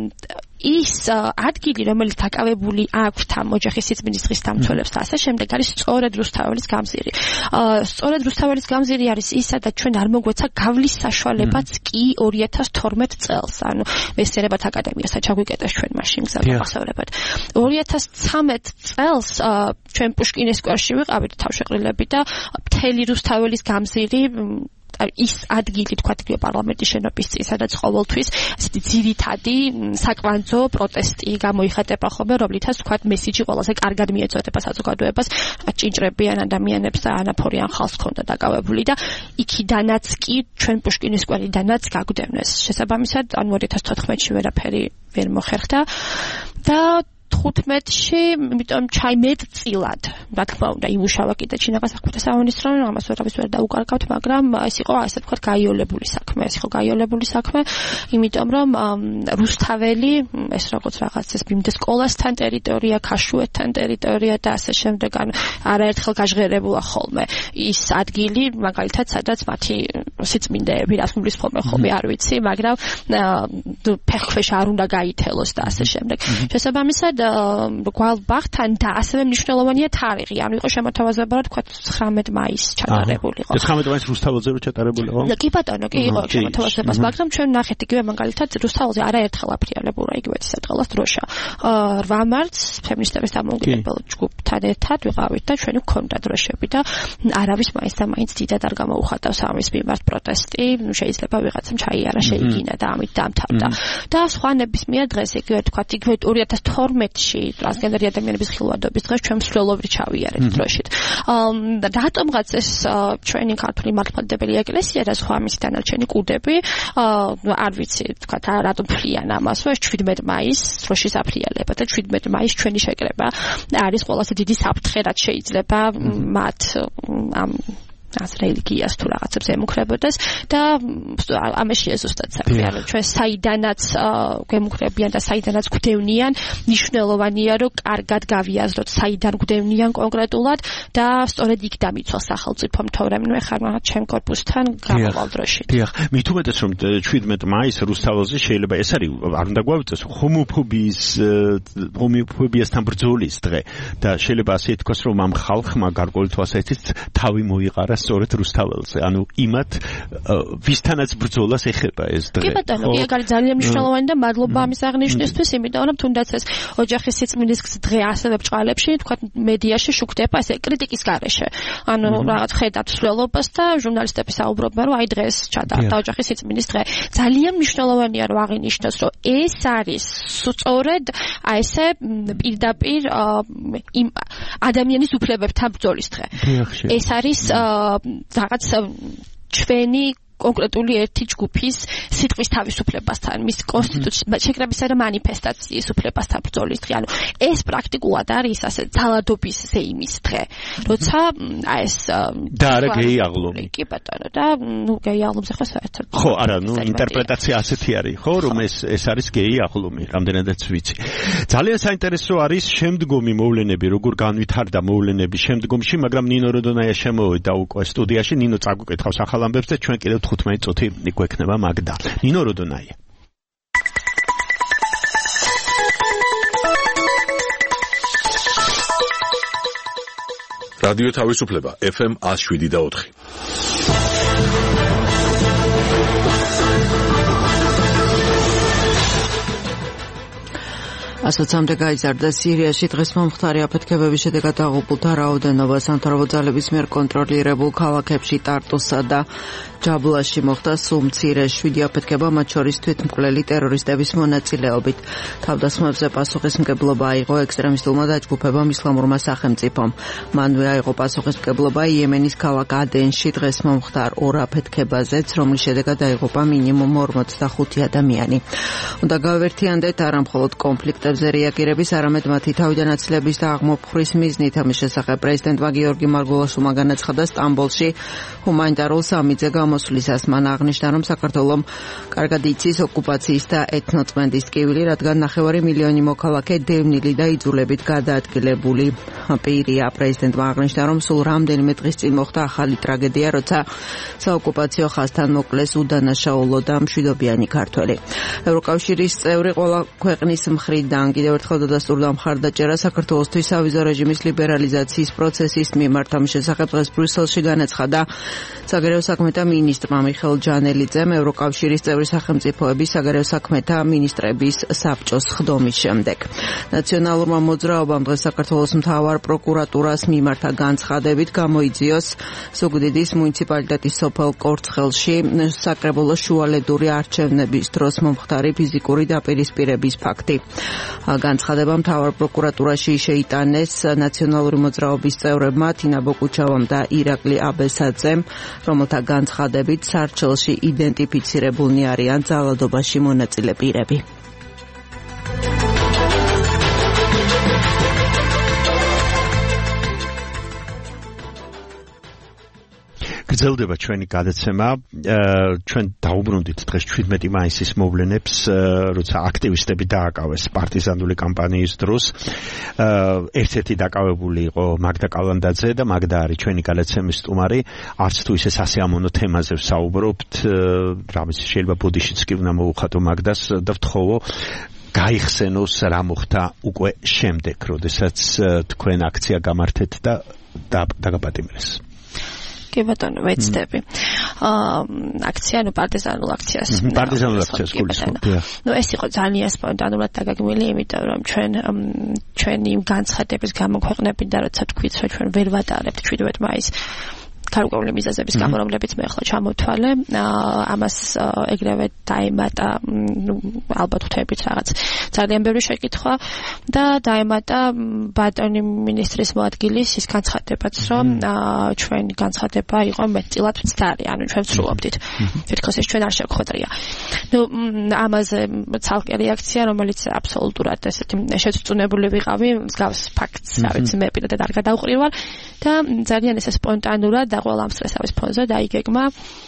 ის ადგილი, რომელიც დაკავებული აქვს ამ ოჯახის სიწმინდის დღის დამცველებს და ასე შემდეგ, არის სწორედ რუსთაველის გამზირი. სწორედ რუსთაველის გამზირი არის ის, სადაც ჩვენ არ მოგვეცა გავლის საშუალებაც კი 2012 წელს. ანუ მეცნიერებათა აკადემიასაც ჩაგვიკეტეს ჩვენ მაშინ გზადმოსავრებად. 2013 წელს ჩვენ პუშკინის სკვერში ვიყავით თავშეყრილები და მთელი რუსთაველის გამზირი ის ადგილი თქვათ პარლამენტის შენობის წინ, სადაც ყოველთვის ესეთი ძირითადი საკვანძო პროტესტი გამოიხატება ხოლმე, რომლითაც თქვათ მესიჯი ყველაზე კარგად მიეწოდება საზოგადოებას, ჭინჭრებიან ადამიანებს და ანაფორიან ხალხს ქონდა დაკავებული და იქიდანაც კი ჩვენ პუშკინის სკვერიდანაც გაგვდევნეს. შესაბამისად, ანუ 2014-ში ვერაფერი ვერ მოხერხდა და 15-ში, იმიტომ ჩაიმედწილად, რა თქმა უნდა, იმუშავა კიდე ჩინაღას საქმეთა სამინისტრო, ამას ვერავის ვერ დაუკარგავთ, მაგრამ ეს იყო ასე ვთქვათ გაიოლებული საქმე, იმიტომ რომ რუსთაველი, ეს როგორც რაღაც ეს ბიმდეს სკოლასთან ტერიტორია, ქაშუეთთან ტერიტორია და ასე შემდეგ, ან არაერთხელ გაჟღერებულა ხოლმე ის ადგილი, მაგალითად, სადაც მათი სიწმინდეები რას მოგისხმობენ ხოლმე, არ ვიცი, მაგრამ ფეხქვეშ არ უნდა გაითელოს და ასე შემდეგ. შესაბამისად გვალბაღთან და ასევე მნიშვნელოვანია თარიღი. ანუ იყო შემოთავაზება, რა თქვა 19 მაისს ჩატარებული იყო. 19 მაისს რუსთაველზე რო ჩატარებული იყო? კი ბატონო, კი იყო შემოთავაზება, მაგრამ ჩვენ ნახეთ იგივე მაგალითად რუსთაველზე არაერთხელ აფრიალებულა იგივე სადღელას დროშა. 8 მარტს ფემინისტების დამოუკიდებელ ჯგუფთან ერთად ვიყავით და ჩვენი გქონდა დროშები და არავის მაინც და მაინც დიდად არ გამოუხატავს ამის მიმართ პროტესტი. შეიძლება ვიღაცამ ჩაიარა, შეიგინა და ამით დამთავრდა. და სხვა ნებისმიერ დღეს იგივე თქვა იგივე 2012-ში ტრანსგენდერი ადამიანების ხილვადობის დღეს ჩვენ მსვლელობრივ ჩავიარეთ დროშით. რატომღაც ეს ჩვენი ქართული მართლმადიდებელი ეკლესია და სხვა მისი დანარჩენი კუდები, არ ვიცი, თქვა რატომ ფლიან ამას, 17 მაისს დროშის აფრიალება და 17 მაისს ჩვენი შეკრება არის ყველაზე დიდი საფრთხე, რაც შეიძლება მათ ამ რელიგიას თუ რაღაცებს ემუქრებოდეს და ამაშია ზუსტად საქმე. ანუ ჩვენ საიდანაც გვემუქრებიან და საიდანაც გვდევნიან, მნიშვნელოვანია რომ კარგად გავიაზროთ საიდან გვდევნიან კონკრეტულად და სწორედ იქ დამიცვალ სახელმწიფომ, თორემ ნუ ეხლა მათ ჩემ კორპუსთან გამოვალ დროშით. დიახ, მით უმეტეს რომ 17 მაისს რუსთაველზე შეიძლება ეს არის არ უნდა გვავიწოს ჰომოფობიასთან ბრძოლის დღე და შეიძლება ასე ითქვას რომ ამ ხალხმა გარკვეული თვალსაზრისით თავი მოიყარა სწორედ რუსთაველზე, ანუ იმათ ვისთანაც ბრძოლას ეხება ეს დღე. კი ბატონო, კი ეგ არის ძალიან მნიშვნელოვანი და მადლობა ამის აღნიშვნისთვის, იმიტომ რომ თუნდაც ეს ოჯახის სიწმინდის დღე ასევე ბჭყალებში, თქვათ მედიაში შუქდება ესე კრიტიკის გარეშე. ანუ რაღაც ხედავთ მსვლელობას და ჟურნალისტები საუბრობენ, რომ აი დღეს ჩატარდა ოჯახის სიწმინდის დღე. ძალიან მნიშვნელოვანია რომ აღინიშნოს, რომ ეს არის სწორედ აი ესე პირდაპირ იმ ადამიანის უფლებებთან ბრძოლის დღე. ეს არის რაღაც ჩვენი კონკრეტული ერთი ჯგუფის სიტყვის თავისუფლებასთან, მის კონსტიტუციის შეკრებისა და მანიფესტაციის უფლებასთან ბრძოლის დღე. ანუ ეს პრაქტიკულად არის ასე ძალადობის ზეიმის დღე. როცა ეს და არა გეი აღლომი. კი ბატონო, და ნუ გეი აღლომზე ხო საერთოდ. ხო, არა, ნუ ინტერპრეტაცია ასეთი არის, ხო, რომ ეს არის გეი აღლომი, რამდენადაც ვიცი. ძალიან საინტერესო არის შემდგომი მოვლენები, როგორ განვითარდა მოვლენები შემდგომში, მაგრამ ნინო როდონაია შემოვიდა უკვე სტუდიაში. ნინო წაგვიკითხავს ახალ ამბებს და ჩვენ კიდევ 15 წუთი გვექნება მაგდა. ნინო როდონაია. რადიო თავისუფლება FM 107.4. ასოცამდე გაიზარდა სირიაში დღეს მომხდარი აფეთქებების შედეგად დაღუპულთა რაოდენობა სამთავრობო ძალების მიერ კონტროლირებულ ქალაქებში ტარტუსსა და ჯაბლაში მოხდა სულ მცირე 7 აფეთქება, მათ შორის თვითმკვლელი ტერორისტების მონაწილეობით. თავდასხმებზე პასუხისმგებლობა აიღო ექსტრემისტულმა დაჯგუფებამ ისლამურმა სახელმწიფომ. მანვე აიღო პასუხისმგებლობა იემენის ქალაქ ადენში დღეს მომხდარ 2 აფეთქებაზეც, რომლის შედეგად დაიღუპა მინიმუმ 45 ადამიანი. უნდა გავერთიანდეთ არა მხოლოდ კონფლიქტებზე რეაგირების, არამედ მათი თავიდანაცლების და აღმოფხვრის მიზნით. ამის შესახებ პრეზიდენტმა გიორგი მარგველაშვილმა განაცხადა სტამბოლში ჰუმანიტარულ სამიტზე გამოსვლისას. მან აღნიშნა, რომ საქართველომ კარგად იცის ოკუპაციის და ეთნოწმენდის ტკივილი, რადგან 9 მილიონი მოქალაქე დევნილი და იძულებით გადაადგილებული პირია. პრეზიდენტმა აღნიშნა, რომ სულ რამდენიმე დღის წინ მოხდა ახალი ტრაგედია, როცა საოკუპაციო ხაზთან მოკლეს უდანაშაულო და მშვიდობიანი ქართველი. ევროკავშირის წევრი ყველა ქვეყნის მხრიდან კიდევ ერთხელ დადასტურდა მხარდაჭერა საქართველოსთვის სავიზო რეჟიმის ლიბერალიზაციის პროცესის მიმართ. ამის შესახებ დღეს ბრიუსელში განაცხადა საგარეო საქმეთა მინისტრმა მიხეილ ჯანელიძემ ევროკავშირის წევრი სახელმწიფოების საგარეო საქმეთა მინისტრების საბჭოს ხდომის შემდეგ. ნაციონალურმა მოძრაობამ დღეს საქართველოს მთავარ პროკურატურას მიმართა განცხადებით გამოიძიოს ზუგდიდის მუნიციპალიტეტის სოფელ კორცხელში საკრებულო შუალედური არჩევნების დროს მომხდარი ფიზიკური დაპირისპირების ფაქტი. განცხადება მთავარ პროკურატურაში შეიტანეს ნაციონალური მოძრაობის წევრებმა თინა ბოკუჩავამ და ირაკლი აბესაძემ, რომელთა განცხადებით სარჩელში იდენტიფიცირებულნი არიან ძალადობაში მონაწილე პირები. გრძელდება ჩვენი გადაცემა. ჩვენ დაუბრუნდით დღეს 17 მაისის მოვლენებს, როცა აქტივისტები დააკავეს პარტიზანული კამპანიის დროს. ერთ-ერთი დაკავებული იყო მაგდა კალანდაძე და მაგდა არის ჩვენი გადაცემის სტუმარი. არც თუ ისე სასიამოვნო თემაზე ვსაუბრობთ, რამის შეიძლება ბოდიშიც კი უნდა მოუხატო მაგდას და ვთხოვო გაიხსენოს რა მოხდა უკვე შემდეგ, როდესაც თქვენ აქცია გამართეთ და დაგაპატიმრეს. კი ბატონო, ვეცდები. აქცია, პარტიზანულ აქციას. პარტიზანულ აქციას გულისხმობ. ეს იყო ძალიან სპონტანურად დაგაგმილი, იმიტომ რომ ჩვენი განცხადების გამოქვეყნებით და როცა თქვით, რომ ჩვენ ვერ ვატარებთ 17 მაისს გარკვეული მიზეზების გამო, რომლებიც მე ახლა ჩამოთვალე, ამას ეგრევე დაემატა, ალბათ ვთებით რაღაც ძალიან ბევრი შეკითხვა და დაემატა ბატონი მინისტრის მოადგილის ის განცხადებაც, რომ ჩვენი განცხადება იყო მეტწილად მცდარი, ანუ ჩვენ ვსრულობდით. თითქოს ეს ჩვენ არ შეგხვედრია. ამაზე ცალკე რეაქცია, რომელიც აბსოლუტურად ესეთი შეწწუნებული ვიყავი, მსგავს ფაქტს, რა ვიცი, მე პირადად არ გადავყრივარ და ძალიან ესე სპონტანურად და ყველა ამ სტრესავის ფონზე დაიგეგმა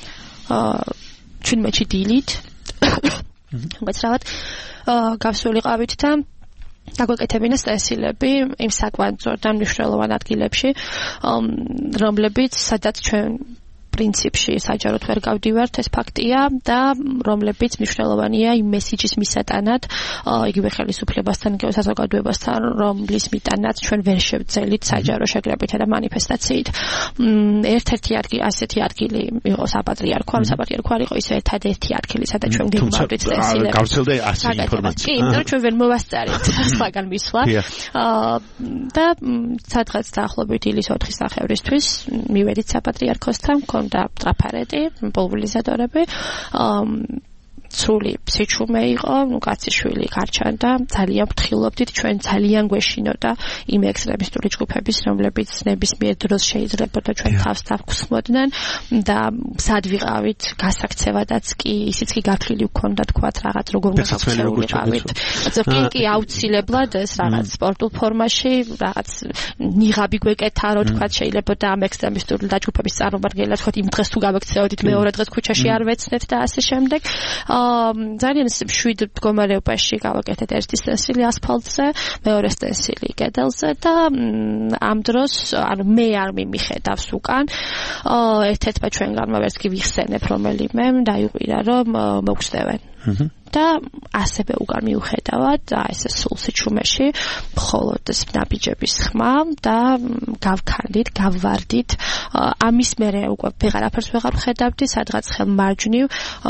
17-ში დილით მოგეცრავათ გავსულიყავით და დაგვეკეთებინა სტენსილები იმ საკვანძო და მნიშვნელოვან ადგილებში, რომლებიც სადაც ჩვენ პრინციპში საჯაროდ ვერ გავდივართ, ეს ფაქტია და რომლებიც მნიშვნელოვანია იმ მესიჯის მისატანად, იგივე ხელისუფლებასთან, იგივე საზოგადოებასთან, რომლის მიტანაც ჩვენ ვერ შევძელით საჯარო შეკრებითა და მანიფესტაციით. ერთ-ერთი ასეთი ადგილი იყო საპატრიარქო, ან საპატრიარქო არ იყო ისე ერთადერთი ადგილი, სადაც ჩვენ გეგმავდით სტენსილებს. გავრცელდა ასეთი ინფორმაცია. კი, იმიტომ რომ ჩვენ ვერ მოვასწარით სხვაგან მისვლა. და სადღაც დაახლოებით ილის 4 სახევრისთვის მივედით საპატრიარქოსთან, და ტრაფარეტი, პულვერიზატორები, სრული სიჩუმე იყო, კაციშვილი გარჩანდა, ძალიან ვთხილობდით, ჩვენ ძალიან გვეშინოდა იმ ექსტრემისტული ჯგუფების, რომლებიც ნებისმიერ დროს შეიძლებოდა ჩვენ თავს დავგვსხმოდნენ და სად ვიყავით, გასაქცევადაც კი, ისიც კი გათვლილი ვქონდა თქვათ რაღაც როგორ უნდა გავხსნილიყავით. კი აუცილებლად ეს რაღაც სპორტულ ფორმაში, რაღაც ნიღაბი გვეკეთა, რო თქვათ შეიძლებოდა ამ ექსტრემისტული დაჯგუფების წარმომადგენლად, თქვათ იმ დღეს თუ გავექცეოდით, მეორე დღეს ქუჩაში არ ვეცნეთ და ასე შემდეგ. ძალიან მშვიდ მდგომარეობაში გავაკეთეთ ერთი სტენსილი ასფალტზე, მეორე სტენსილი კედელზე და ამ დროს ანუ მე არ მიმიხედავს უკან. ერთ-ერთმა ჩვენგანმა ვერც კი ვიხსენებ რომელიმე, დაიყვირა რომ მოგწევენ. და ასევე უგარ მიუხედავად ეს სულსიჩუმეში მხოლოდ ეს ნაბიჯების ხმა და გავქანდით, გავვარდით ამის მერე უკვე ვეღარაფერს ვეღარ ვხედავდი, სადღაც ხელმარჯვნივ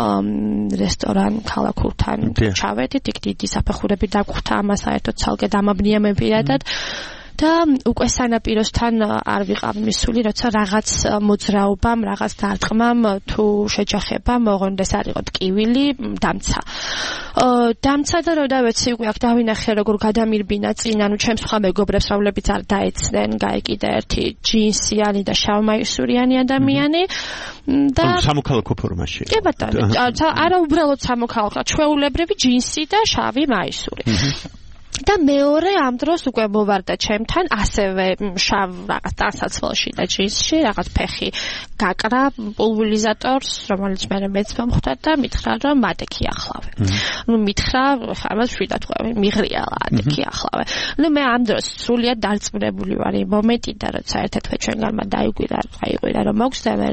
რესტორან ქალაქურთან ჩავედით, იქ დიდი საფეხურები დაგვხვდა, ამას საერთოდ ცალკე დამაბნია მე პირადად და უკვე სანაპიროსთან არ ვიყავ მისული, როცა რაღაც მოძრაობამ, რაღაც დარტყმამ თუ შეჯახებამ, ოღონდ ეს არ იყო ტკივილი, დამცა. დამცა და რო დავეცი უკვე აქ დავინახე როგორ გადამირბინა წინ, ანუ ჩემს სხვა მეგობრებს, რომლებიც არ დაეცნენ, გაიკიდა ერთი ჯინსიანი და შავმაისურიანი ადამიანი და სამოქალაქო ფორმაში. კი ბატონო, არა უბრალოდ სამოქალაქო, ჩვეულებრივი ჯინსი და შავი მაისური. და მეორე ამ დროს უკვე მოვარდა ჩემთან ასევე შავ რაღაც ტანსაცმელში და ჯინსში რაღაც ფეხი გაკრა პულვერიზატორს, რომელიც მე მეც მომხვდა და მითხრა რომ მადექი ახლავე. ნუ მითხრა ამას შვიდად ყვევი, მიღრიალა ადექი ახლავე. ნუ მე ამ დროს სრულიად დარწმუნებული ვარ იმ მომენტიდან, როცა ერთ-ერთმა ჩვენგანმა დაიყვირა რომ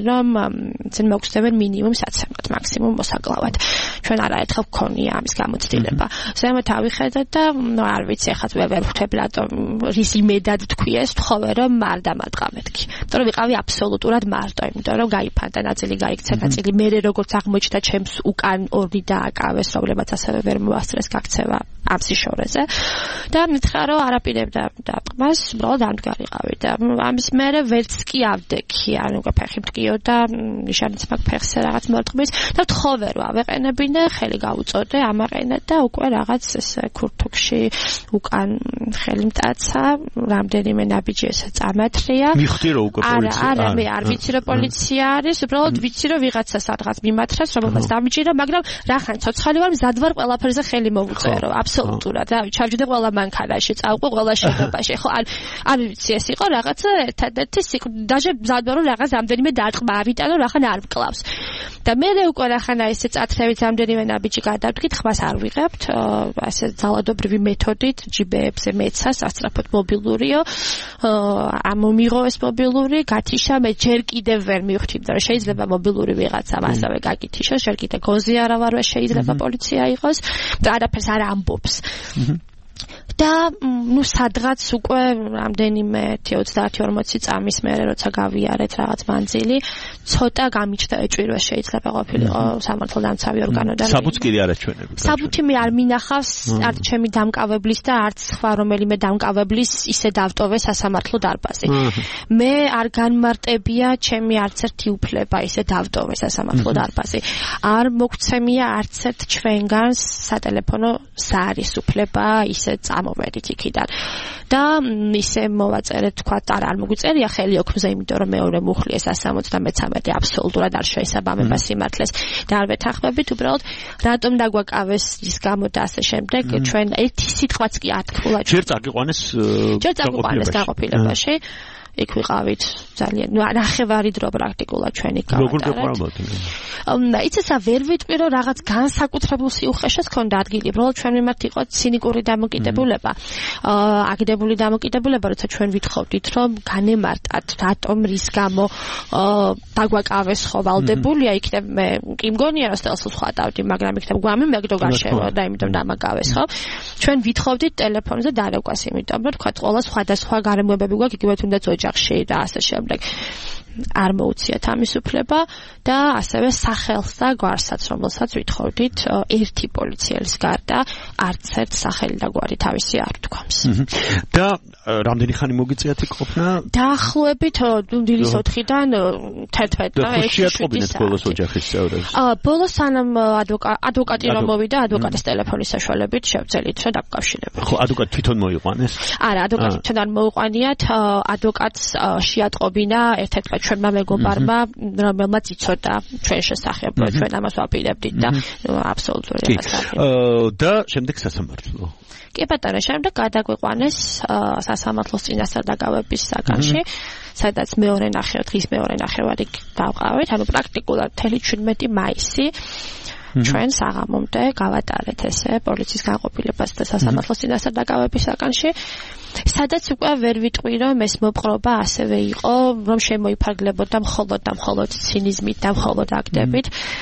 მოგხსნევენ მინიმუმ საცემად, მაქსიმუმ მოსაკლავად. ჩვენ არაერთხელ გქონია ამის გამოცდილება. ზემოთ ავიხედეთ და არ ვიცი, ახლა ვერ ვხვდები რატომ რის იმედად თქვი ეს, თხოვე რომ მარდამატყა მეთქი. იმიტომ რომ ვიყავი აბსოლუტურად მარტო, იმიტომ რომ გაიფანტა ნაწილი, გაიქცა ნაწილი, მე როგორც აღმოჩნდა ჩემს უკან ორი დააკავეს, რომლებაც ასევე ვერ მოასწრეს გაქცევა ამ სიშორეზე. და მითხრა რომ არაპირებდა დარტყმას, უბრალოდ ამდგარიყავი და ამის მერე ვერც კი ავდექი, ანუ ფეხი მткиოდა, ნიშანიც მაგ ფეხზე რაღაც მორტყმის და თხოვე რომ ავეყენებინე, ხელი გაუწოდე, ამაყენე და უკვე რაღაც ეს ქურთუქში უკან ხელი მტაცა, რამდენიმე ნაბიჯი ესე წამათრია. მიხდი რომ უკვე პოლიცია. არა, მე არ ვიცი რომ პოლიცია არის, უბრალოდ ვიცი რომ ვიღაცა სადღაც მიმათრას, რომელსაც დამიჯერა, მაგრამ რახან ცოცხალი ვარ, მზად ვარ ყველაფერზე ხელი მოვუწერო, აბსოლუტურად. რავი, ჩავჯდე ყველა მანქანაში, წავყვე ყველა შენობაში. ხო, არ ვიცი, ეს იყო რაღაცა ერთადერთი დაჟე მზად ვარ რომ რაღაც რამდენიმე დარტყმა ავიტანო, რახან არ ვკლავს. და მე უკვე რახან ესე წათრევით რამდენიმე ნაბიჯი გადავდგით, ხმას არ ვიღებთ, ასე ძალადობრივი მეთოდით ჯიბეებზე მეცა სასწრაფოდ მობილურიო, ამომიღო ეს მობილური, გათიშა, მე ჯერ კიდევ ვერ მივხვდით რომ შეიძლება მობილური ვიღაცამ ასევე გაკითიშოს, ჯერ კიდევ გოზი არა ვარ, შეიძლება პოლიცია იყოს და არაფერს არ ამბობს. და ნუ სადღაც უკვე რამდენიმე 30-40 წამის მერე როცა გავიარეთ რაღაც მანძილი, ცოტა გამიჩნდა ეჭვირვა შეიძლება ყოფილიყო სამართალდამცავი ორგანოდან. საბუთს კიდე არ აჩვენებს. საბუთი მე არ მინახავს არც ჩემი დამკავებლის და არც სხვა რომელიმე დამკავებლის ისე დავტოვე სასამართლო დარბაზი. მე არ განმარტებია ჩემი არც ერთი უფლება ისე დავტოვე სასამართლო დარბაზი. არ მოგცემია არც ერთ ჩვენგანს სატელეფონო საარის უფლება ისე მოვედით იქიდან და ისე მოვაწერეთ თქვა არ მოგვიწერია ხელი ოქმზე, იმიტომ რომ მეორე მუხლი ეს 173 აბსოლუტურად არ შეესაბამება სიმართლეს და არ ვეთანხმებით, უბრალოდ რატომ დაგვაკავეს ის გამო და ასე შემდეგ, ჩვენ ერთი სიტყვაც კი არ თქვა. ჯერ წაგიყვანეს გაყოფილებაში. იქ ვიყავით ძალიან, ნუ ნახევარი დრო პრაქტიკულად ჩვენი გავატარეთ. როგორ გეყვარებათ? იცესა ვერ ვიტყვი რომ რაღაც განსაკუთრებულ სიუხეშეს ქონდა ადგილი, უბრალოდ ჩვენ მიმართ იყო ცინიკური დამოკიდებულება. აგდებული დამოკიდებულება, როცა ჩვენ ვითხოვდით რომ განემარტათ, რატომ რის გამო დაგვაკავეს ხო ვალდებულია, იქნებ მე კი მგონია რომ სტელს ვხვატავდი, მაგრამ იქნებ გვამიმეგდო გარშემო და იმიტომ დამაკავეს ხო. ჩვენ ვითხოვდით ტელეფონზე დარეკვას, იმიტომ რომ თქვა ყველა სხვადასხვა გარემოებები გვაქვს, იგივე თუნდაც ოჯახში და ასე შემდეგ. არ მოუციათ ამის უფლება და ასევე სახელს და გვარსაც, რომელსაც ვითხოვდით, ერთი პოლიციელის გარდა არც ერთ სახელი და გვარი თავისი არ თქვამს. და რამდენი ხანი მოგიწიათ იქ ყოფნა? დაახლოებით დილის 4-დან 11 და შეატყობინეთ ბოლოს ოჯახის წევრებს. ბოლოს სანამ ადვოკატი რომ მოვიდა, ადვოკატის ტელეფონის საშუალებით შევძელით რომ დაკავშირებდეთ. ხო, ადვოკატი თვითონ მოიყვანეს? არა, ადვოკატი თვითონ არ მოიყვანიათ, ადვოკატს შეატყობინა ერთ-ერთმა ჩვენმა მეგობარმა, რომელმაც იცოდა ჩვენ შესახებ, ჩვენ ამას ვაპირებდით და აბსოლუტურად და შემდეგ სასამართლო. კი ბატონო, შემდეგ გადაგვიყვანეს სასამართლოს წინასწარ დაკავების საგანში, სადაც დღის მეორე ნახევარი დავყავით, ანუ პრაქტიკულად 17 მაისი ჩვენ საღამომდე გავატარეთ ესე პოლიციის განყოფილებას და სასამართლოს წინასწარ დაკავების საგანში, სადაც უკვე ვერ ვიტყვი რომ ეს მოპყრობა ასევე იყო, რომ შემოიფარგლებოდა მხოლოდ და მხოლოდ ცინიზმით და მხოლოდ აქტებით.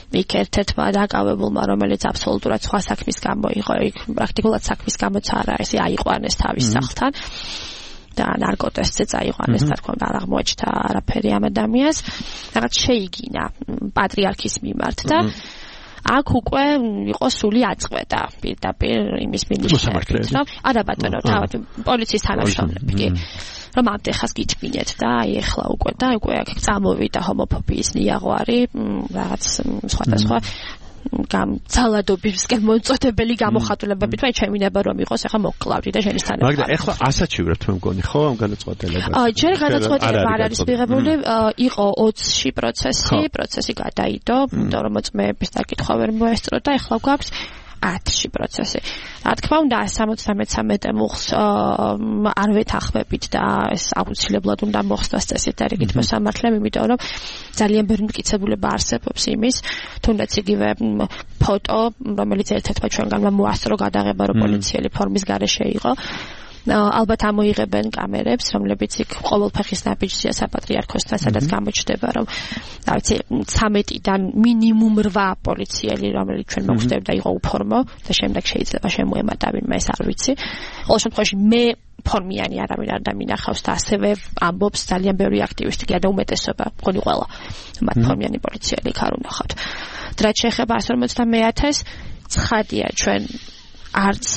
იქ ერთ-ერთმა დაკავებულმა, რომელიც აბსოლუტურად სხვა საქმის გამო იყო, იქ პრაქტიკულად საქმის გამოც არა, ესე აიყვანეს თავის სახლთან. და ნარკოტესზე წაიყვანეს, რა თქმა უნდა, არ აღმოაჩნდა არაფერი ამ ადამიანს. რაღაც შეიგინა პატრიარქის მიმართ და აქ უკვე იყო სული აწყვეტა პირდაპირ იმის მინისტრებს, რომ არა ბატონო, თავად პოლიციის თანამშრომლები კი რომ ამ დღეს გიჩვენეთ და აი ახლა უკვე და უკვე აქ წამოვიდა ჰომოფობიის ნიაღვარი, რაღაც სხვადასხვა ძალადობისკენ მოწოდებელი გამოხატულებებით, მე ჩემინება რომ იყოს, ახლა მოკლავდი და შენიშნავდი. მაგრამ ახლა ასაჩივრებთ მე მგონი, ხო, ამ განაცხადებებს? ჯერ განაცხადება არ არის მიღებული, იყო 20-ში პროცესი გადაიდო, იმიტომ რომ მოწმეების დაკითხვა ვერ მოესწრო და ახლა გვაქვს 10-ში პროცესი. რა თქმა უნდა 73 მუხს არ ვეთანხმებით და ეს აუცილებლად უნდა მოხდეს წესით და რიგით მოსამართლემ, იმიტომ რომ ძალიან ბევრი მტკიცებულება არსებობს იმის, თუნდაც იგივე ფოტო, რომელიც ერთ-ერთმა ჩვენგანმა მოასწრო გადაღება, რომ პოლიციელი ფორმის გარეშე იყო. ალბათ ამოიღებენ კამერებს, რომლებიც იქ ყოველფეხის ნაბიჯზეა საპატრიარქოსთან, სადაც გამოჩნდება, რომ რა ვიცი 13-დან მინიმუმ 8 პოლიციელი, რომელიც ჩვენ მოგვხვდებდა, იყო უფორმო და შემდეგ შეიძლება შემოემატა ვინმე, ეს არ ვიცი. ყოველ შემთხვევაში მე ფორმიანი არავინ არ დამინახავს და ასევე ამბობს ძალიან ბევრი აქტივისტი და უმეტესობა, მგონი ყველა მათ ფორმიანი პოლიციელი იქ არ უნახავთ. რაც შეეხება 150,000-ს, ცხადია ჩვენ არც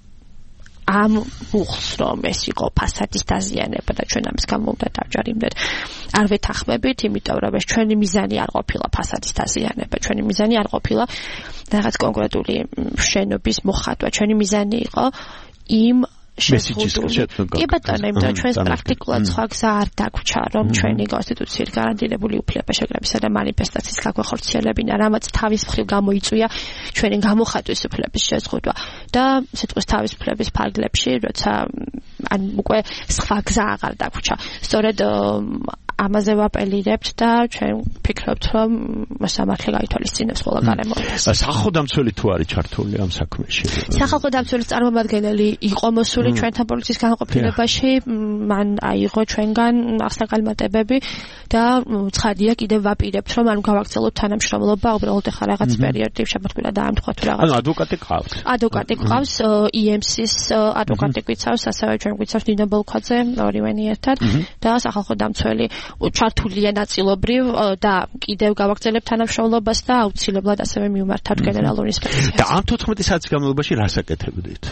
ამ უხს რომ ეს იყო ფასადის დაზიანება და ჩვენ ამის გამო უნდა დავჯარიმდეთ. არ ვეთანხმებით, იმიტომ რომ ეს ჩვენი მიზანი არ ყოფილა ფასადის დაზიანება, ჩვენი მიზანი არ ყოფილა რაღაც კონკრეტული შენობის მოხატვა, ჩვენი მიზანი იყო იმ კი ბატონო, იმიტომ რომ ჩვენს პრაქტიკულად სხვა გზა არ დაგვჭა, რომ ჩვენი კონსტიტუციით გარანტირებული უფლება შეკრებისა და მანიფესტაციის გაგვეხორციელებინა, რამაც თავის მხრივ გამოიწვია ჩვენი გამოხატვის უფლების შეზღუდვა და სიტყვის თავისუფლების ფარგლებში, როცა ან უკვე სხვა გზა აღარ დაგვჭა. სწორედ ამაზე ვაპელირებთ და ჩვენ ვფიქრობთ, რომ მოსამართლე გაითვალისწინებს ყველა გარემოებას. სახალხო-დამცველი თუ არის ჩართული ამ საქმეში? სახალხო-დამცველის წარმომადგენელი იყო მოსული ჩვენთან პოლიციის განყოფილებაში, მან აიღო ჩვენგან აღსაგალმატებები და ცხადია კიდევ ვაპირებთ, რომ არ გავაგრძელოთ თანამშრომლობა, უბრალოდ ახლა რაღაც პერიოდი შემოქმედა დაამთხვა თუ რაღაც. ანუ ადვოკატი ყავს? ადვოკატი ყავს, EMC-ის ადვოკატი გვიცავს, ასევე ჩვენ გვიცავს ნინო ბოლქვაძე, ორივენი ერთად და სახალხო-დამცველი ჩართულია ნაწილობრივ და კიდევ გავაგრძელებთ თანამშრომლობას და აუცილებლად ასევე მივმართავთ გენერალურ ინსპექციას. და ამ 14 საათის განმავლობაში რას აკეთებდით?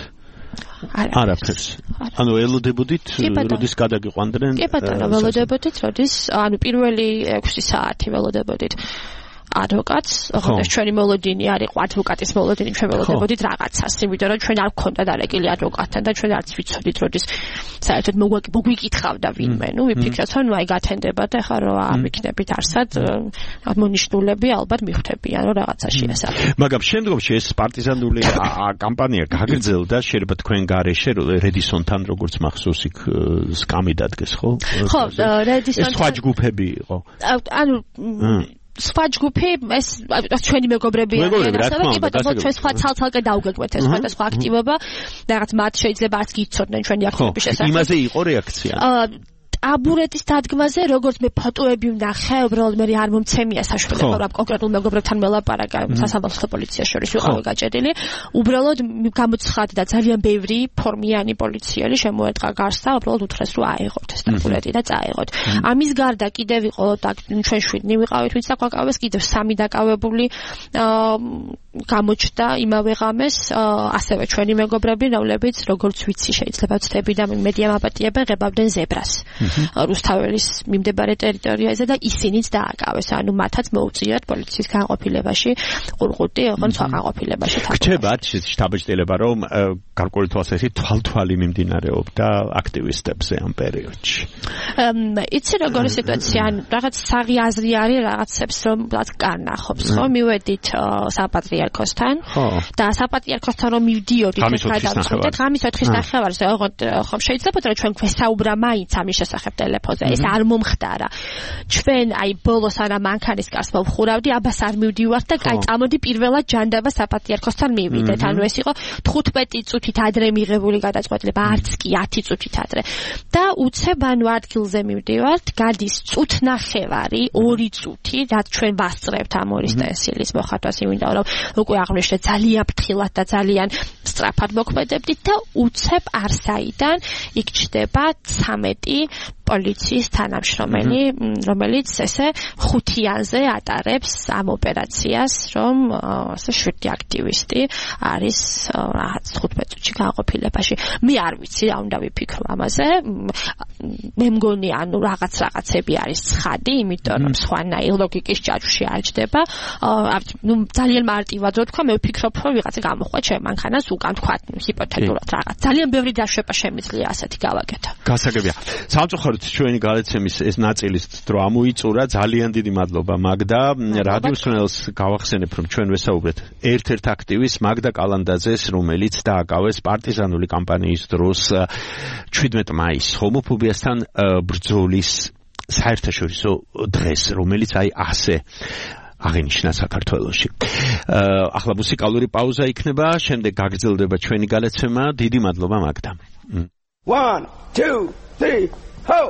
არაფერს. ანუ ელოდებოდით, როდის გადაგიყვანდნენ? კი ბატონო, ველოდებოდით, როდის, ანუ პირველი 6 საათი ველოდებოდით. ადვოკატს, ოღონდ ჩვენი მოლოდინი არ იყო ადვოკატის მოლოდინი, ჩვენ ველოდებოდით რაღაცას, იმიტომ რომ ჩვენ არ გვქონდა დარეკილი ადვოკატთან და ჩვენ არც ვიცოდით, როდის საერთოდ მოგვიკითხავდა ვინმე, ნუ ვიფიქრეთ, რომ აი გათენდება და ახლა რა ამიქნებით არსად მონიშნულები ალბათ მიხვდებიან, რომ რაღაცაში ასაკი. მაგრამ შემდგომში ეს პარტიზანული კამპანია გაგრძელდა, შეიძლება თქვენ გარეშე რედისონთან როგორც მახსოვს იქ სკამი დადგეს, ხო? ხო, რედისონთან. სხვა ჯგუფები იყო. ანუ სხვა ჯგუფი ეს ჩვენი მეგობრები არიან, ასევე კი ბატონო ჩვენ სხვა ცალ-ცალკე დავგეგმეთ ეს სხვადასხვა აქტივობა, რაღაც მათ შეიძლება არც გიცოდნენ ჩვენი აქტივობის შესახებ. იმაზე იყო რეაქცია? აბურეტის დადგმაზე, როგორც მე ფოტოები ვნახე, უბრალოდ მე არ მომცემია საშუალება რა კონკრეტულ მეგობრებთან ველაპარაკა, სასამართლო პოლიციას შორის ვიყავი გაჭედილი. უბრალოდ გამოცხადდა ძალიან ბევრი ფორმიანი პოლიციელი შემოერტყა გარს და უბრალოდ უთხრეს რომ აიღოთ ეს აბურეტი და წაიღოთ. ამის გარდა კიდევ იყო და ჩვენ 7 ვიყავით, ვინც დაგვაკავეს, კიდევ 3 დაკავებული გამოჩნდა იმავე ღამეს, ასევე ჩვენი მეგობრები, რომლებიც როგორც ვიცი შეიძლება ვწდები და მედია მაპატიებენ, ღებავდნენ ზებრას. რუსთაველის მიმდებარე ტერიტორიაზე და ისინიც დააკავეს, ანუ მათაც მოუწიათ პოლიციის განყოფილებაში, ყურღუთი, ოღონდ სხვა განყოფილებაში. გრჩებათ შტაბ-ჭრილება, რომ გარკვეული თვალსაზრისით თვალთვალი მიმდინარეობდა აქტივისტებზე ამ პერიოდში. იცი როგორი სიტუაცია, ან რაღაც საღი აზრი არის რაღაცებს რომ განახობს, ხო? მივედით საპატრიარქოსთან და საპატრიარქოსთან რომ მივდიოდით ეს გადავწყვეტეთ, ღამის 4:00-ს ოღონდ ხომ შეიძლებოდა რომ ჩვენ გვესაუბრა მაინც ამის შესახებ. მისახებ ტელეფონზე. ეს არ მომხდარა. ჩვენ აი ბოლოს არა მანქანის კარს მოვხურავდი, აბას არ მივდივართ და აი წამოდი პირველად ჯანდაბა საპატრიარქოსთან მივიდეთ. ანუ ეს იყო 15 წუთით ადრე მიღებული გადაწყვეტილება, არც კი 10 წუთით ადრე. და უცებ ანუ ადგილზე მივდივართ, გადის წუთნახევარი, 2 წუთი, რაც ჩვენ ვასწრებთ ამ ორი სტენსილის მოხატვას, იმით რომ უკვე აღნიშნე ძალიან ფრთხილად და ძალიან სწრაფად მოქმედებდით და უცებ არსაიდან იქ ჩდება 13 პოლიციის თანამშრომელი, რომელიც ესე ხუთიანზე ატარებს ამ ოპერაციას, რომ ასე 7 აქტივისტი არის რაღაც 15 წუთში განყოფილებაში. მე არ ვიცი რა უნდა ვიფიქრო ამაზე. მე მგონი ანუ რაღაცები არის ცხადი, იმიტომ რომ სხვანაირ ლოგიკის ჭაჭვში არ ჩდება. ნუ ძალიან მარტივად რო თქვა, მე ვფიქრობ, რომ ვიღაცა გამოხვა ჩემ მანქანას უკან თქვა ჰიპოთეტურად რაღაც. ძალიან ბევრი დაშვება შემიძლია ასეთი გავაკეთო. გასაგებია. სამწუხაროდ ჩვენი გადაცემის ეს ნაწილის დრო ამოიწურა. ძალიან დიდი მადლობა მაგდა. რადიო მსმენელს გავახსენებ, რომ ჩვენ ვესაუბრეთ ერთ-ერთ აქტივისტ მაგდა კალანდაძეს, რომელიც დააკავეს პარტიზანული კამპანიის დროს 17 მაისს ჰომოფობიასთან ბრძოლის საერთაშორისო დღეს, რომელიც აი ასე აღინიშნა საქართველოში. ახლა მუსიკალური პაუზა იქნება, შემდეგ გაგრძელდება ჩვენი გადაცემა. დიდი მადლობა მაგდა. 1 2 3 ho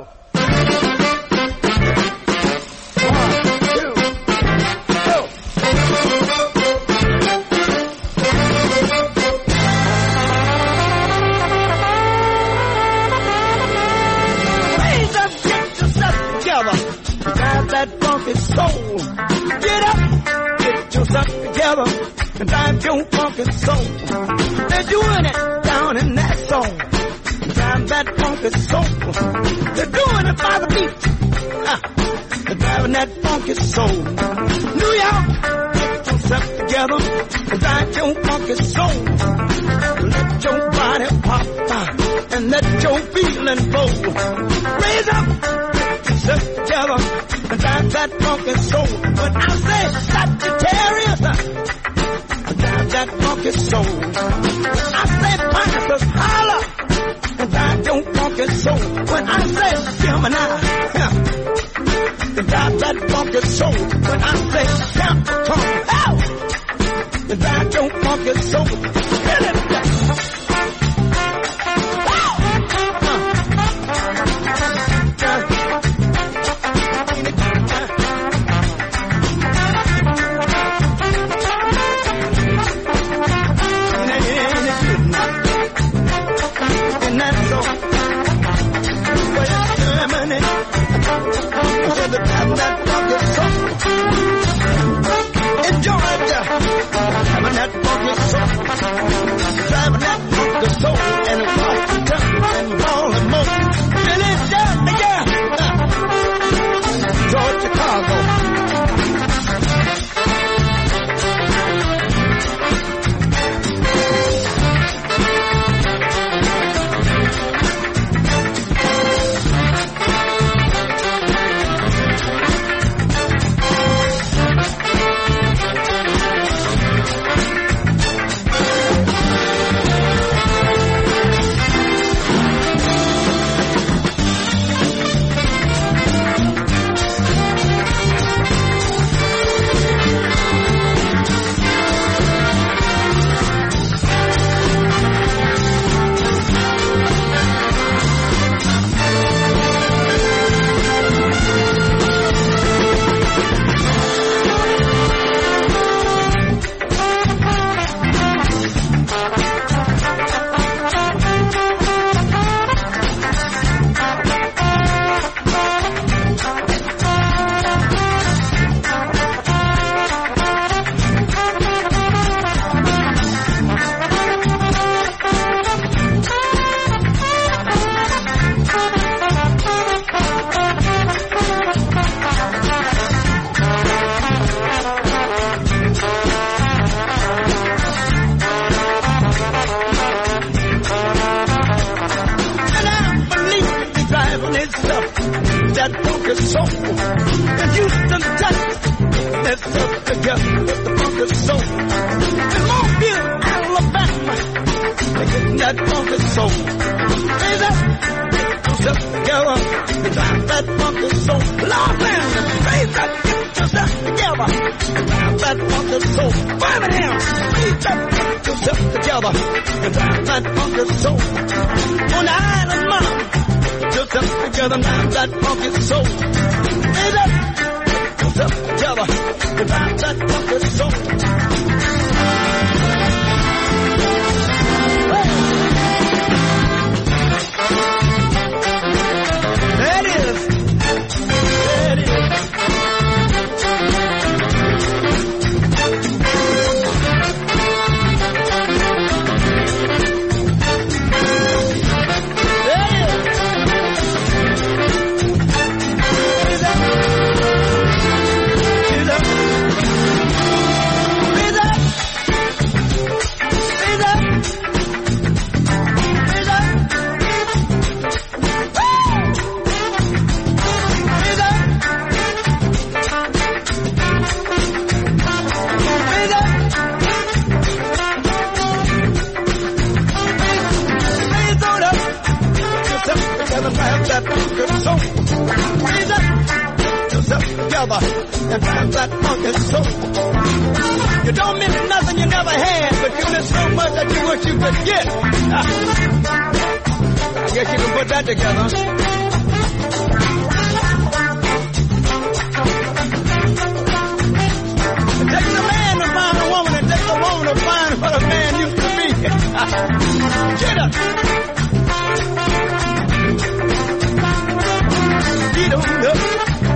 that funky soul. Get up, get yourself together, and drive your funky soul. They're doing it down in that zone. Drive that funky soul. They're doing it by the beat. They're driving that funky soul. New York, get yourself together, and drive your funky soul. Let your body pop and let your feeling flow. Raise up, get yourself together. And drive that funky soul. When I say Sagittarius, drive that funky soul. When I say Pisces, holla, and drive your funky soul. When I say Gemini, drive that funky soul. When I say Capricorn, drive your funky soul. Get it back. and drive that funky soul. Lord, man, raise up, get yourself together and drive that funky soul. Birmingham, raise up, get yourself together and drive that funky soul. On the island, mama, get yourself together and drive that funky soul. Raise up, get yourself together and drive that funky soul. There it is. There it is. And drive that funky soul. You don't miss nothing you never had, but you miss so much that you wish you could get. I guess you can put that together. It takes a man to find a woman, it takes a woman to find what a man used to be. Get up. Get on up.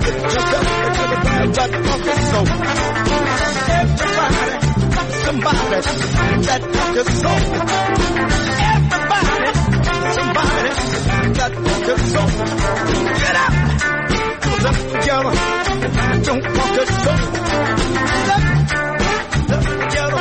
That funky soul. Everybody, somebody, that funky soul. Everybody, somebody, that funky soul. Get up, put up together, don't funky soul. Get up, put together.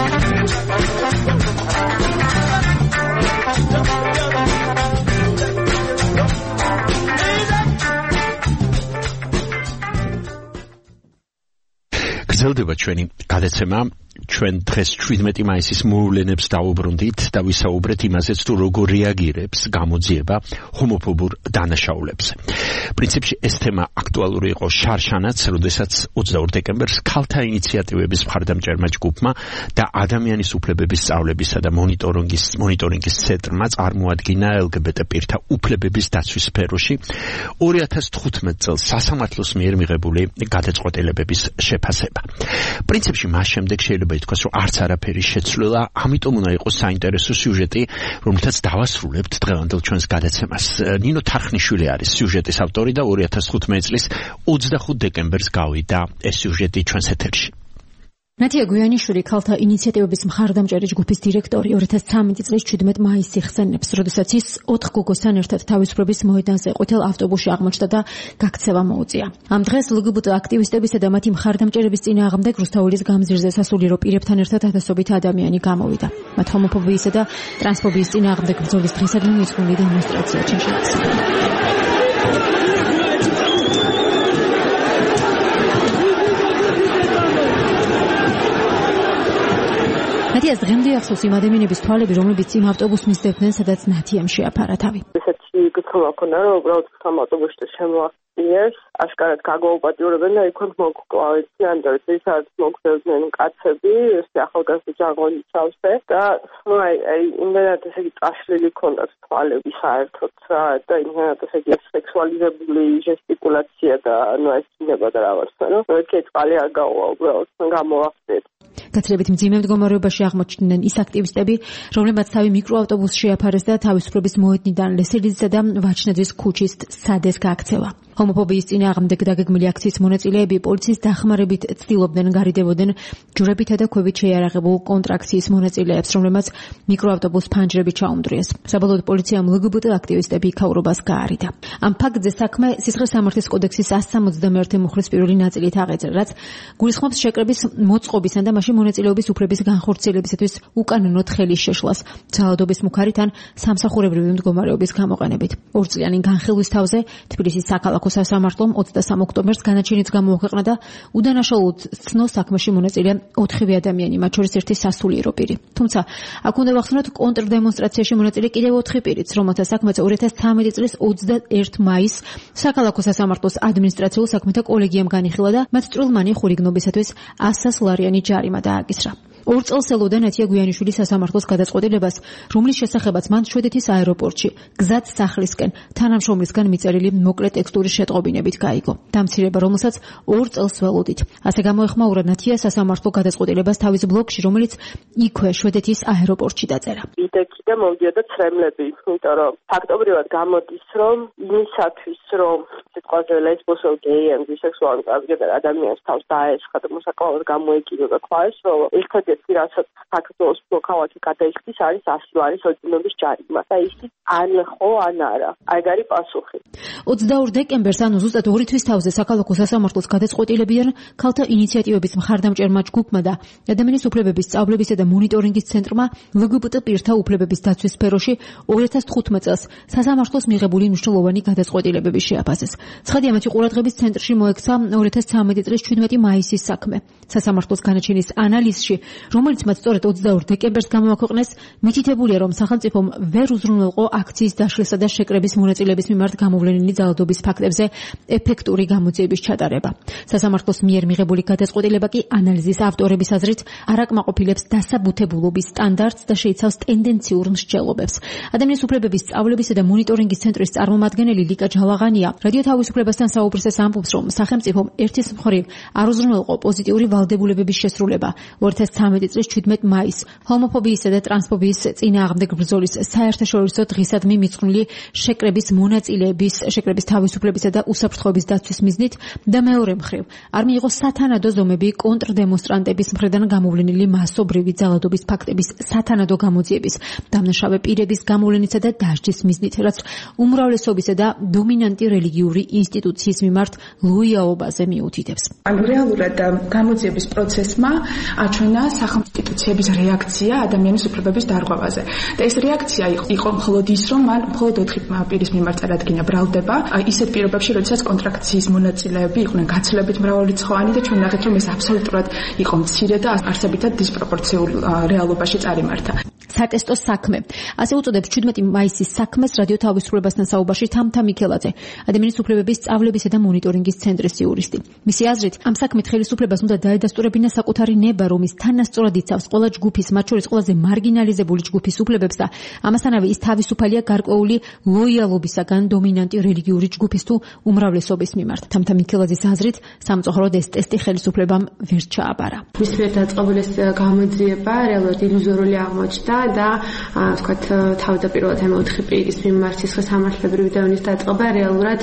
გრძელდება ჩვენი გადაცემა ჩვენ დღეს 17 მაისის მოვლენებს დავუბრუნდით და ვისაუბრეთ იმაზეც თუ როგორ რეაგირებს გამოძიება ჰომოფობურ დანაშაულებზე. პრინციპში ეს თემა აქტუალური იყო შარშანაც, როდესაც 22 დეკემბერს ქალთა ინიციატივების მხარდამჭერმა ჯგუფმა და ადამიანის უფლებების სწავლებისა და მონიტორინგის ცენტრმა წარმოადგინა LGBT პირთა უფლებების დაცვის სფეროში 2015 წელს სასამართლოს მიერ მიღებული გადაწყვეტილებების შეფასება. პრინციპში მას შემდეგ შეიძლება ითქვას, რომ არც არაფერი შეცვლილა, ამიტომ უნდა იყოს საინტერესო სიუჟეტი, რომელთაც დავასრულებთ დღევანდელ ჩვენს გადაცემას. ნინო თარხნიშვილი არის სიუჟეტის ავტორი და 2015 წლის 25 დეკემბერს გავიდა ეს სიუჟეტი ჩვენს ეთერში. ნათია გვიანიშვილი ქალთა ინიციატივების მხარდამჭერი ჯგუფის დირექტორი 2013 წლის 17 მაისს იხსენებს, როდესაც ის 4 გოგოსთან ერთად თავისუფლების მოედანზე ყვითელ ავტობუსში აღმოჩნდა და გაქცევა მოუწია. ამ დღეს LGBT აქტივისტებისა და მათი მხარდამჭერების წინააღმდეგ რუსთაველის გამზირზე სასულიერო პირებთან ერთად ათასობით ადამიანი გამოვიდა. მათ ჰომოფობიისა და ტრანსფობიის წინააღმდეგ ბრძოლის დღისადმი მიძღვნილი დემონსტრაცია ჩაახშეს. ნათიას დღემდე ახსოვს იმ ადამიანების თვალები, რომლებიც იმ ავტობუსს მისდევდნენ, სადაც ნათიამ შეაფარა თავი. ესეთი გრძნობა ქონდა, რომ უბრალოდ ამ ავტობუსში შემოახტიეს, აშკარად გაგაუპატიურებენ და იქვე მოგკლავեցიან და ისაც მოგზაურდნენ კაცები, ეს ახალგაზრდა ჯარღონი ჩავსე და აი იმენად ესე იგი წაშლილი ქონდათ თვალები საერთოდ და იმენად ესე იგი სექსუალიზებული ჟესტიკულაცია და ანუ ეს ინება და რაღაცა, რომ ერთი წყალი არ გაუვა უბრალოდ გამოვახტეთ. გაცილებით მძიმე მდგომარეობაში აღმოჩნდნენ ის აქტივისტები, რომლებმაც თავი მიკროავტობუსში შეაფარეს და თავისუფლების მოედნიდან ლესელიძისა და ვაჩნაძის ქუჩის სადეს გააქცევა. ჰომოფობიის წინააღმდეგ დაგეგმილი აქციის მონაწილეები პოლიციის დახმარებით ცდილობდნენ გარიდებოდნენ ჯვრებითა და ქვებით შეიარაღებულ კონტრაქციის მონაწილეებს, რომლებმაც მიკროავტობუს ფანჯრებით ჩაუმდრიეს. საბოლოოდ პოლიციამ LGBT აქტივისტები იქაურობას გაარიდა. ამ ფაქტზე საქმე სისხლის სამართლის კოდექსის 171 მუხლის პირველი ნაწილით აღეძრა, რაც გულისხმობს შეკრების მოწყობისა და მაშინ მონაწილეობის უფლების განხორციელებისათვის უკანონოდ ხელის შეშლას, ძალადობის მუქარით ან სამსახურებრივი მდგომარეობის გამოყენებით. ორწლიანი განხილვის თავზე თბილისის საქალაქო სასამართლომ 23 ოქტომბერს განაჩენიც გამოაქვეყნა და უდანაშაულოდ ცნო საქმეში მონაწილე 4 ადამიანი, მათ შორის ერთი სასულიერო პირი. თუმცა, აქ უნდა ვახსენოთ კონტრდემონსტრაციაში მონაწილე კიდევ 4 პირიც, რომელთა საქმეც 2013 წლის 21 მაისს საქალაქო სასამართლოს ადმინისტრაციულ საქმეთა კოლეგიამ განიხილა და მათ წვრილმანი ხურიგნობისათვის 100 ლარიანი ჯარიმა დააკისრა. 2 წელს ელოდა ნათია გვიანიშვილი სასამართლოს გადაწყვეტილებას, რომლის შესახებაც მან შვედეთის აეროპორტში გზად სახლისკენ თანამშრომლისგან მიწერილი მოკლე ტექსტური შეტყობინებით გაიგო. დამცირება, რომელსაც 2 წელს ველოდით. ასე გამოეხმაურა ნათია სასამართლო გადაწყვეტილებას თავის ბლოგში, რომელიც იქვე შვედეთის აეროპორტში დაწერა. იდექიდან მოვიდოდა ცრემლები, იმიტომ რომ ფაქტობრივად გამოდის, რომ იმისათვის, რომ სიტყვაზე ლესბოსელ გეიან ბისექსუალურ ტრანსგენდერ ადამიანს თავს დაესხა და მოსაკმაოდ გამოეკიდა ქვას, რომ ერთადერთი რასაც საქართველოს მოქალაქე გადაიხდის არის 100 ლარის ოჯახების ჯარიმა და ისიც ან ხო ან არა. ეგ არის პასუხი. 22 დეკემბერს, ანუ ზუსტად 2 თვის თავზე საქალაქო სასამართლოს გადაწყვეტილებიან ქალთა ინიციატივების მხარდამჭერმა ჯგუფმა და ადამიანის უფლებების სწავლებისა და მონიტორინგის ცენტრმა LGBT პირთა უფლებების დაცვის სფეროში 2015 წელს სასამართლოს მიღებული მნიშვნელოვანი გადაწყვეტილებები შეაფასეს. ცხადია, მათი ყურადღების ცენტრში მოექცა 2013 წლის 17 მაისის საქმე. სასამართლოს განაჩენის ანალიზში, რომელიც მათ სწორედ 22 დეკემბერს გამოაქვეყნეს, მითითებულია, რომ სახელმწიფომ ვერ უზრუნველყო აქციის დაშლისა და შეკრების მონაწილეების მიმართ გამოვლენილი ძალადობის ფაქტებზე ეფექტური გამოძიების ჩატარება. სასამართლოს მიერ მიღებული გადაწყვეტილება კი ანალიზის ავტორების აზრით არ აკმაყოფილებს დასაბუთებულობის სტანდარტს და შეიცავს ტენდენციურ მსჯელობებს. ადამიანის უფლებების სწავლებისა და მონიტორინგის ცენტრის წარმომადგენელი ლიკა ჯალაღანია რადიო თავისუფლებასთან საუბრისას ამბობს, რომ სახელმწიფომ ერთის მხრივ არ უზრუნველყო პოზიტიური ვალდებულებების შესრულება 2013 წლის 17 მაისს ჰომოფობიისა და ტრანსფობიის წინააღმდეგ ბრძოლის საერთაშორისო დღისადმი მიძღვნილი შეკრების მონაწილეების, შეკრების თავისუფლებისა და უსაფრთხოების დაცვის მიზნით და მეორე მხრივ არ მიიღო სათანადო ზომები კონტრდემონსტრანტების მხრიდან გამოვლენილი მასობრივი ძალადობის ფაქტების სათანადო გამოძიების, დამნაშავე პირების გამოვლენისა და დასჯის მიზნით, რაც უმრავლესობისა და დომინანტი რელიგიური ინსტიტუციის მიმართ ლოიალობაზე მიუთითებს. რეალურად გამოძიების პროცესმა აჩვენა სახელმწიფოების რეაქცია ადამიანის უფლებების დარღვევაზე. და ეს რეაქცია იყო მხოლოდ ის, რომ მან მხოლოდ 4 პირის მიმართ წარადგინა ბრალდება, ისეთ პირობებში, როდესაც კონტრაქციის მონაწილეები იყვნენ გაცილებით მრავალრიცხოვანი და ჩვენ ნახეთ, რომ ეს აბსოლუტურად იყო მცირე და არსებითად დისპროპორციულ რეალობაში წარიმართა. სატესტო საქმე. ასე უწოდებს 17 მაისის საქმეს რადიო თავისუფლებასთან საუბარში თამთა მიქელაძე, ადამიანის უფლებების სწავლებისა და მონიტორინგის ცენტრის იურისტი. მისი აზრით, ამ საქმით ხელისუფლებას უნდა დაედასტურებინა საკუთარი ნება, რომის თანასწორად იცავს ყველა ჯგუფის, მათ შორის ყველაზე მარგინალიზებული ჯგუფის უფლებებს და ამასთანავე ის თავისუფალია გარკვეული ლოიალობისაგან დომინანტი რელიგიური ჯგუფის თუ უმრავლესობის მიმართ. თამთა მიქელაძის აზრით, სამწუხაროდ ეს ტესტი ხელისუფლებამ ვერ ჩააბარა. მის მიერ დაწყებული გამოძიება რეალურად ილუზორული აღმოჩნდა და ვთქვათ თავდაპირველად ამ 4 პირის მიმართ სამართლებრივი დევნის დაწყება რეალურად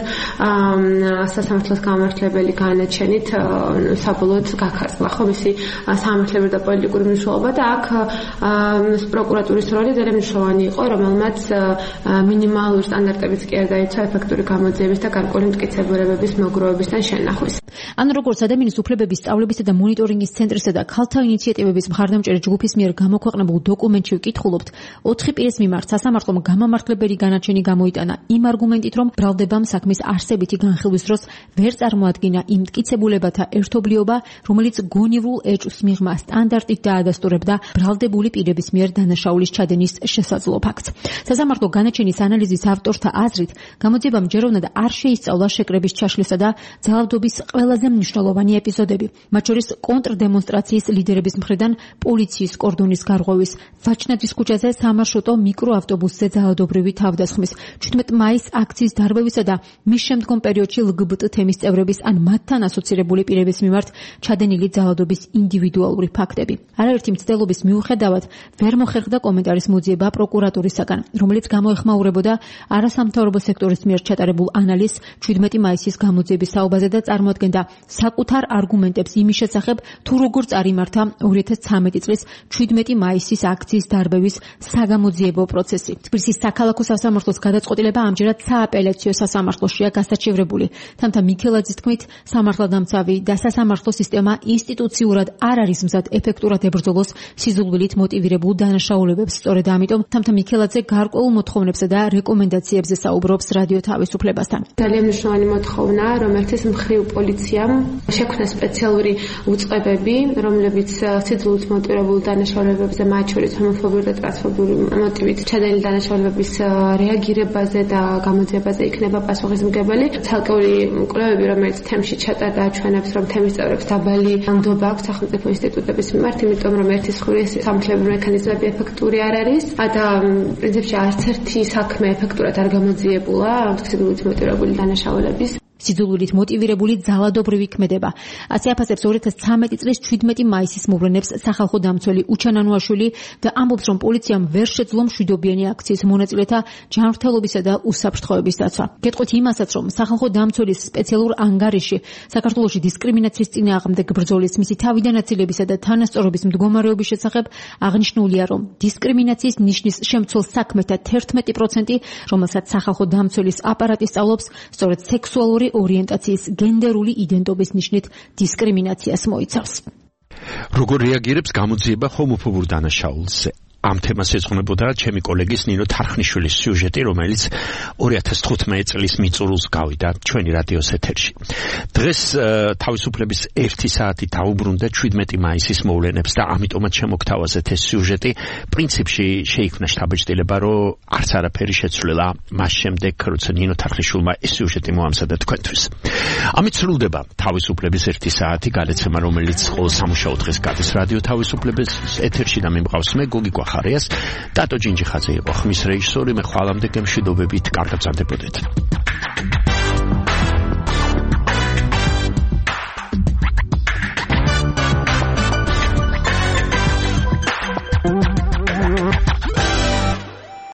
სასამართლოს გამართლებელი განაჩენით საბოლოოდ გაქარწყლა ხო მისი სამართლებრივი და პოლიტიკური მნიშვნელობა და აქ პროკურატურის როლი ძალიან მნიშვნელოვანი იყო, რომელმაც მინიმალური სტანდარტებიც კი არ დაიცვა ეფექტური გამოძიების და გარკვეული მტკიცებულებების მოგროვებისთან შენახვის. ან როგორც ადამიანის უფლებების სწავლებისა და მონიტორინგის ცენტრისა და ქალთა ინიციატივების მხარდამჭერი ჯგუფის მიერ გამოქვეყნებულ დოკუმენტში ვკითხულობთ, 4 პირის მიმართ სასამართლომ გამამართლებელი განაჩენი გამოიტანა იმ არგუმენტით, რომ ბრალდებამ საქმის არსებითი განხილვის დროს ვერ წარმოადგინა იმ მტკიცებულებათა ერთობლიობა, რომელიც გონივრულ ეჭვს მიღმა სტანდარტით დაადასტურებდა ბრალდებული პირების მიერ დანაშაულის ჩადენის შესაძლო ფაქტს. სასამართლო განაჩენის ანალიზის ავტორთა აზრით, გამოძიებამ ჯეროვნად არ შეისწავლა შეკრების ჩაშლისა და ძალადობის ყველაზე მნიშვნელოვანი ეპიზოდები, მათ შორის კონტრდემონსტრაციის ლიდერების მხრიდან პოლიციის კორდონის გარღვევის, ვაჩნაძის ქუჩაზე სამარშრუტო მიკროავტობუსზე ძალადობრივი თავდასხმის, 17 მაისს აქციის დარბევისა და მის შემდგომ პერიოდში LGBT თემის წევრების ან მათთან ასოცირებული პირების მიმართ ჩადენილი ძალადობის ინდივიდუალური ფაქტები. არაერთი მცდელობის მიუხედავად ვერ მოხერხდა კომენტარის მოძიება პროკურატურისაგან, რომელიც გამოეხმაურებოდა არასამთავრობო სექტორის მიერ ჩატარებულ ანალიზს 17 მაისის გამოძიების საუბაზე და წარმოადგენდა საკუთარ არგუმენტებს იმის შესახებ, თუ როგორ წარიმართა 2013 წლის 17 მაისის აქციის დარბევის საგამოძიებო პროცესი. თბილისის საქალაქო სასამართლოს გადაწყვეტილება ამჯერად სააპელაციო სასამართლოშია გასაჩივრებული. თამთა მიქელაძის თქმით, სამართალდამცავი და სასამართლო სისტემა ინსტიტუციურად არ არის მზად ეფექტურად ებრძოლოს გააგრძელოს სიზულვილით მოტივირებულ დანაშაულებებს. სწორედ ამიტომ თამთა მიქელაძე გარკვეულ მოთხოვნებსა და რეკომენდაციებზე საუბრობს რადიო თავისუფლებასთან. ძალიან მნიშვნელოვანი მოთხოვნაა, რომ ერთის მხრივ პოლიციამ შექმნა სპეციალური უწყებები, რომლებიც სიძულვილით მოტივირებულ დანაშაულებებზე, მათ შორის ჰომოფობიური და ტრანსფობიური მოტივით ჩადენილი დანაშაულებების რეაგირებაზე და გამოძიებაზე იქნება პასუხისმგებელი. ცალკეული კვლევები, რომელიც თემში ჩატარდა, აჩვენებს, რომ თემის წევრებს დაბალი ნდობა აქვს სახელმწიფო ინსტიტუტების მიმართ, იმიტომ რომ ერთის მხრივ სამართლებრივი მექანიზმები ეფექტური არ არის და პრინციპში არც ერთი საქმე ეფექტურად არ გამოძიებულა სიძულვილით მოტივირებული დანაშაულების. სიძულვილით მოტივირებული ძალადობრივი ქმედება. ასე აფასებს 2013 წლის 17 მაისის მოვლენებს სახალხო დამცველი უჩანანუაშვილი და ამბობს, რომ პოლიციამ ვერ შეძლო მშვიდობიანი აქციის მონაწილეთა ჯანმრთელობისა და უსაფრთხოების დაცვა. გეტყვით იმასაც, რომ სახალხო დამცველის სპეციალურ ანგარიში საქართველოში დისკრიმინაციის წინააღმდეგ ბრძოლის მისი თავიდანაწილებისა და თანასწორობის მდგომარეობის შესახებ აღნიშნულია, რომ დისკრიმინაციის ნიშნის შემცველ საქმეთა 11%, რომელსაც სახალხო დამცველის აპარატი სწავლობს, სწორედ სექსუალური ორიენტაციის გენდერული იდენტობის ნიშნით დისკრიმინაციას მოიცავს. როგორ რეაგირებს გამოძიება ჰომოფობურ დანაშაულზე? ამ თემას ეძღვნებოდა ჩემი კოლეგის ნინო თარხნიშვილის სიუჟეტი, რომელიც 2015 წლის მიწურულს გავიდა ჩვენი რადიოს ეთერში. დღეს თავისუფლების 1 საათი დაუბრუნდა 17 მაისის მოვლენებს და ამიტომაც შემოგთავაზეთ ეს სიუჟეტი. პრინციპში შეიქმნა შთაბეჭდილება, რომ არც არაფერი შეცვლილა მას შემდეგ, როცა ნინო თარხნიშვილმა ეს სიუჟეტი მოამზადა თქვენთვის. ამით სრულდება თავისუფლების 1 საათი გადაცემა, რომელიც ყოველ სამუშაო დღეს გადის რადიო თავისუფლების ეთერში და მე მყავს მე გოგი ხარიას. დატო ჯინჯიხაძე იყო ხმის რეჟისორი, მე ხვალამდე გემშვიდობებით, კარგად გრძანდებოდეთ.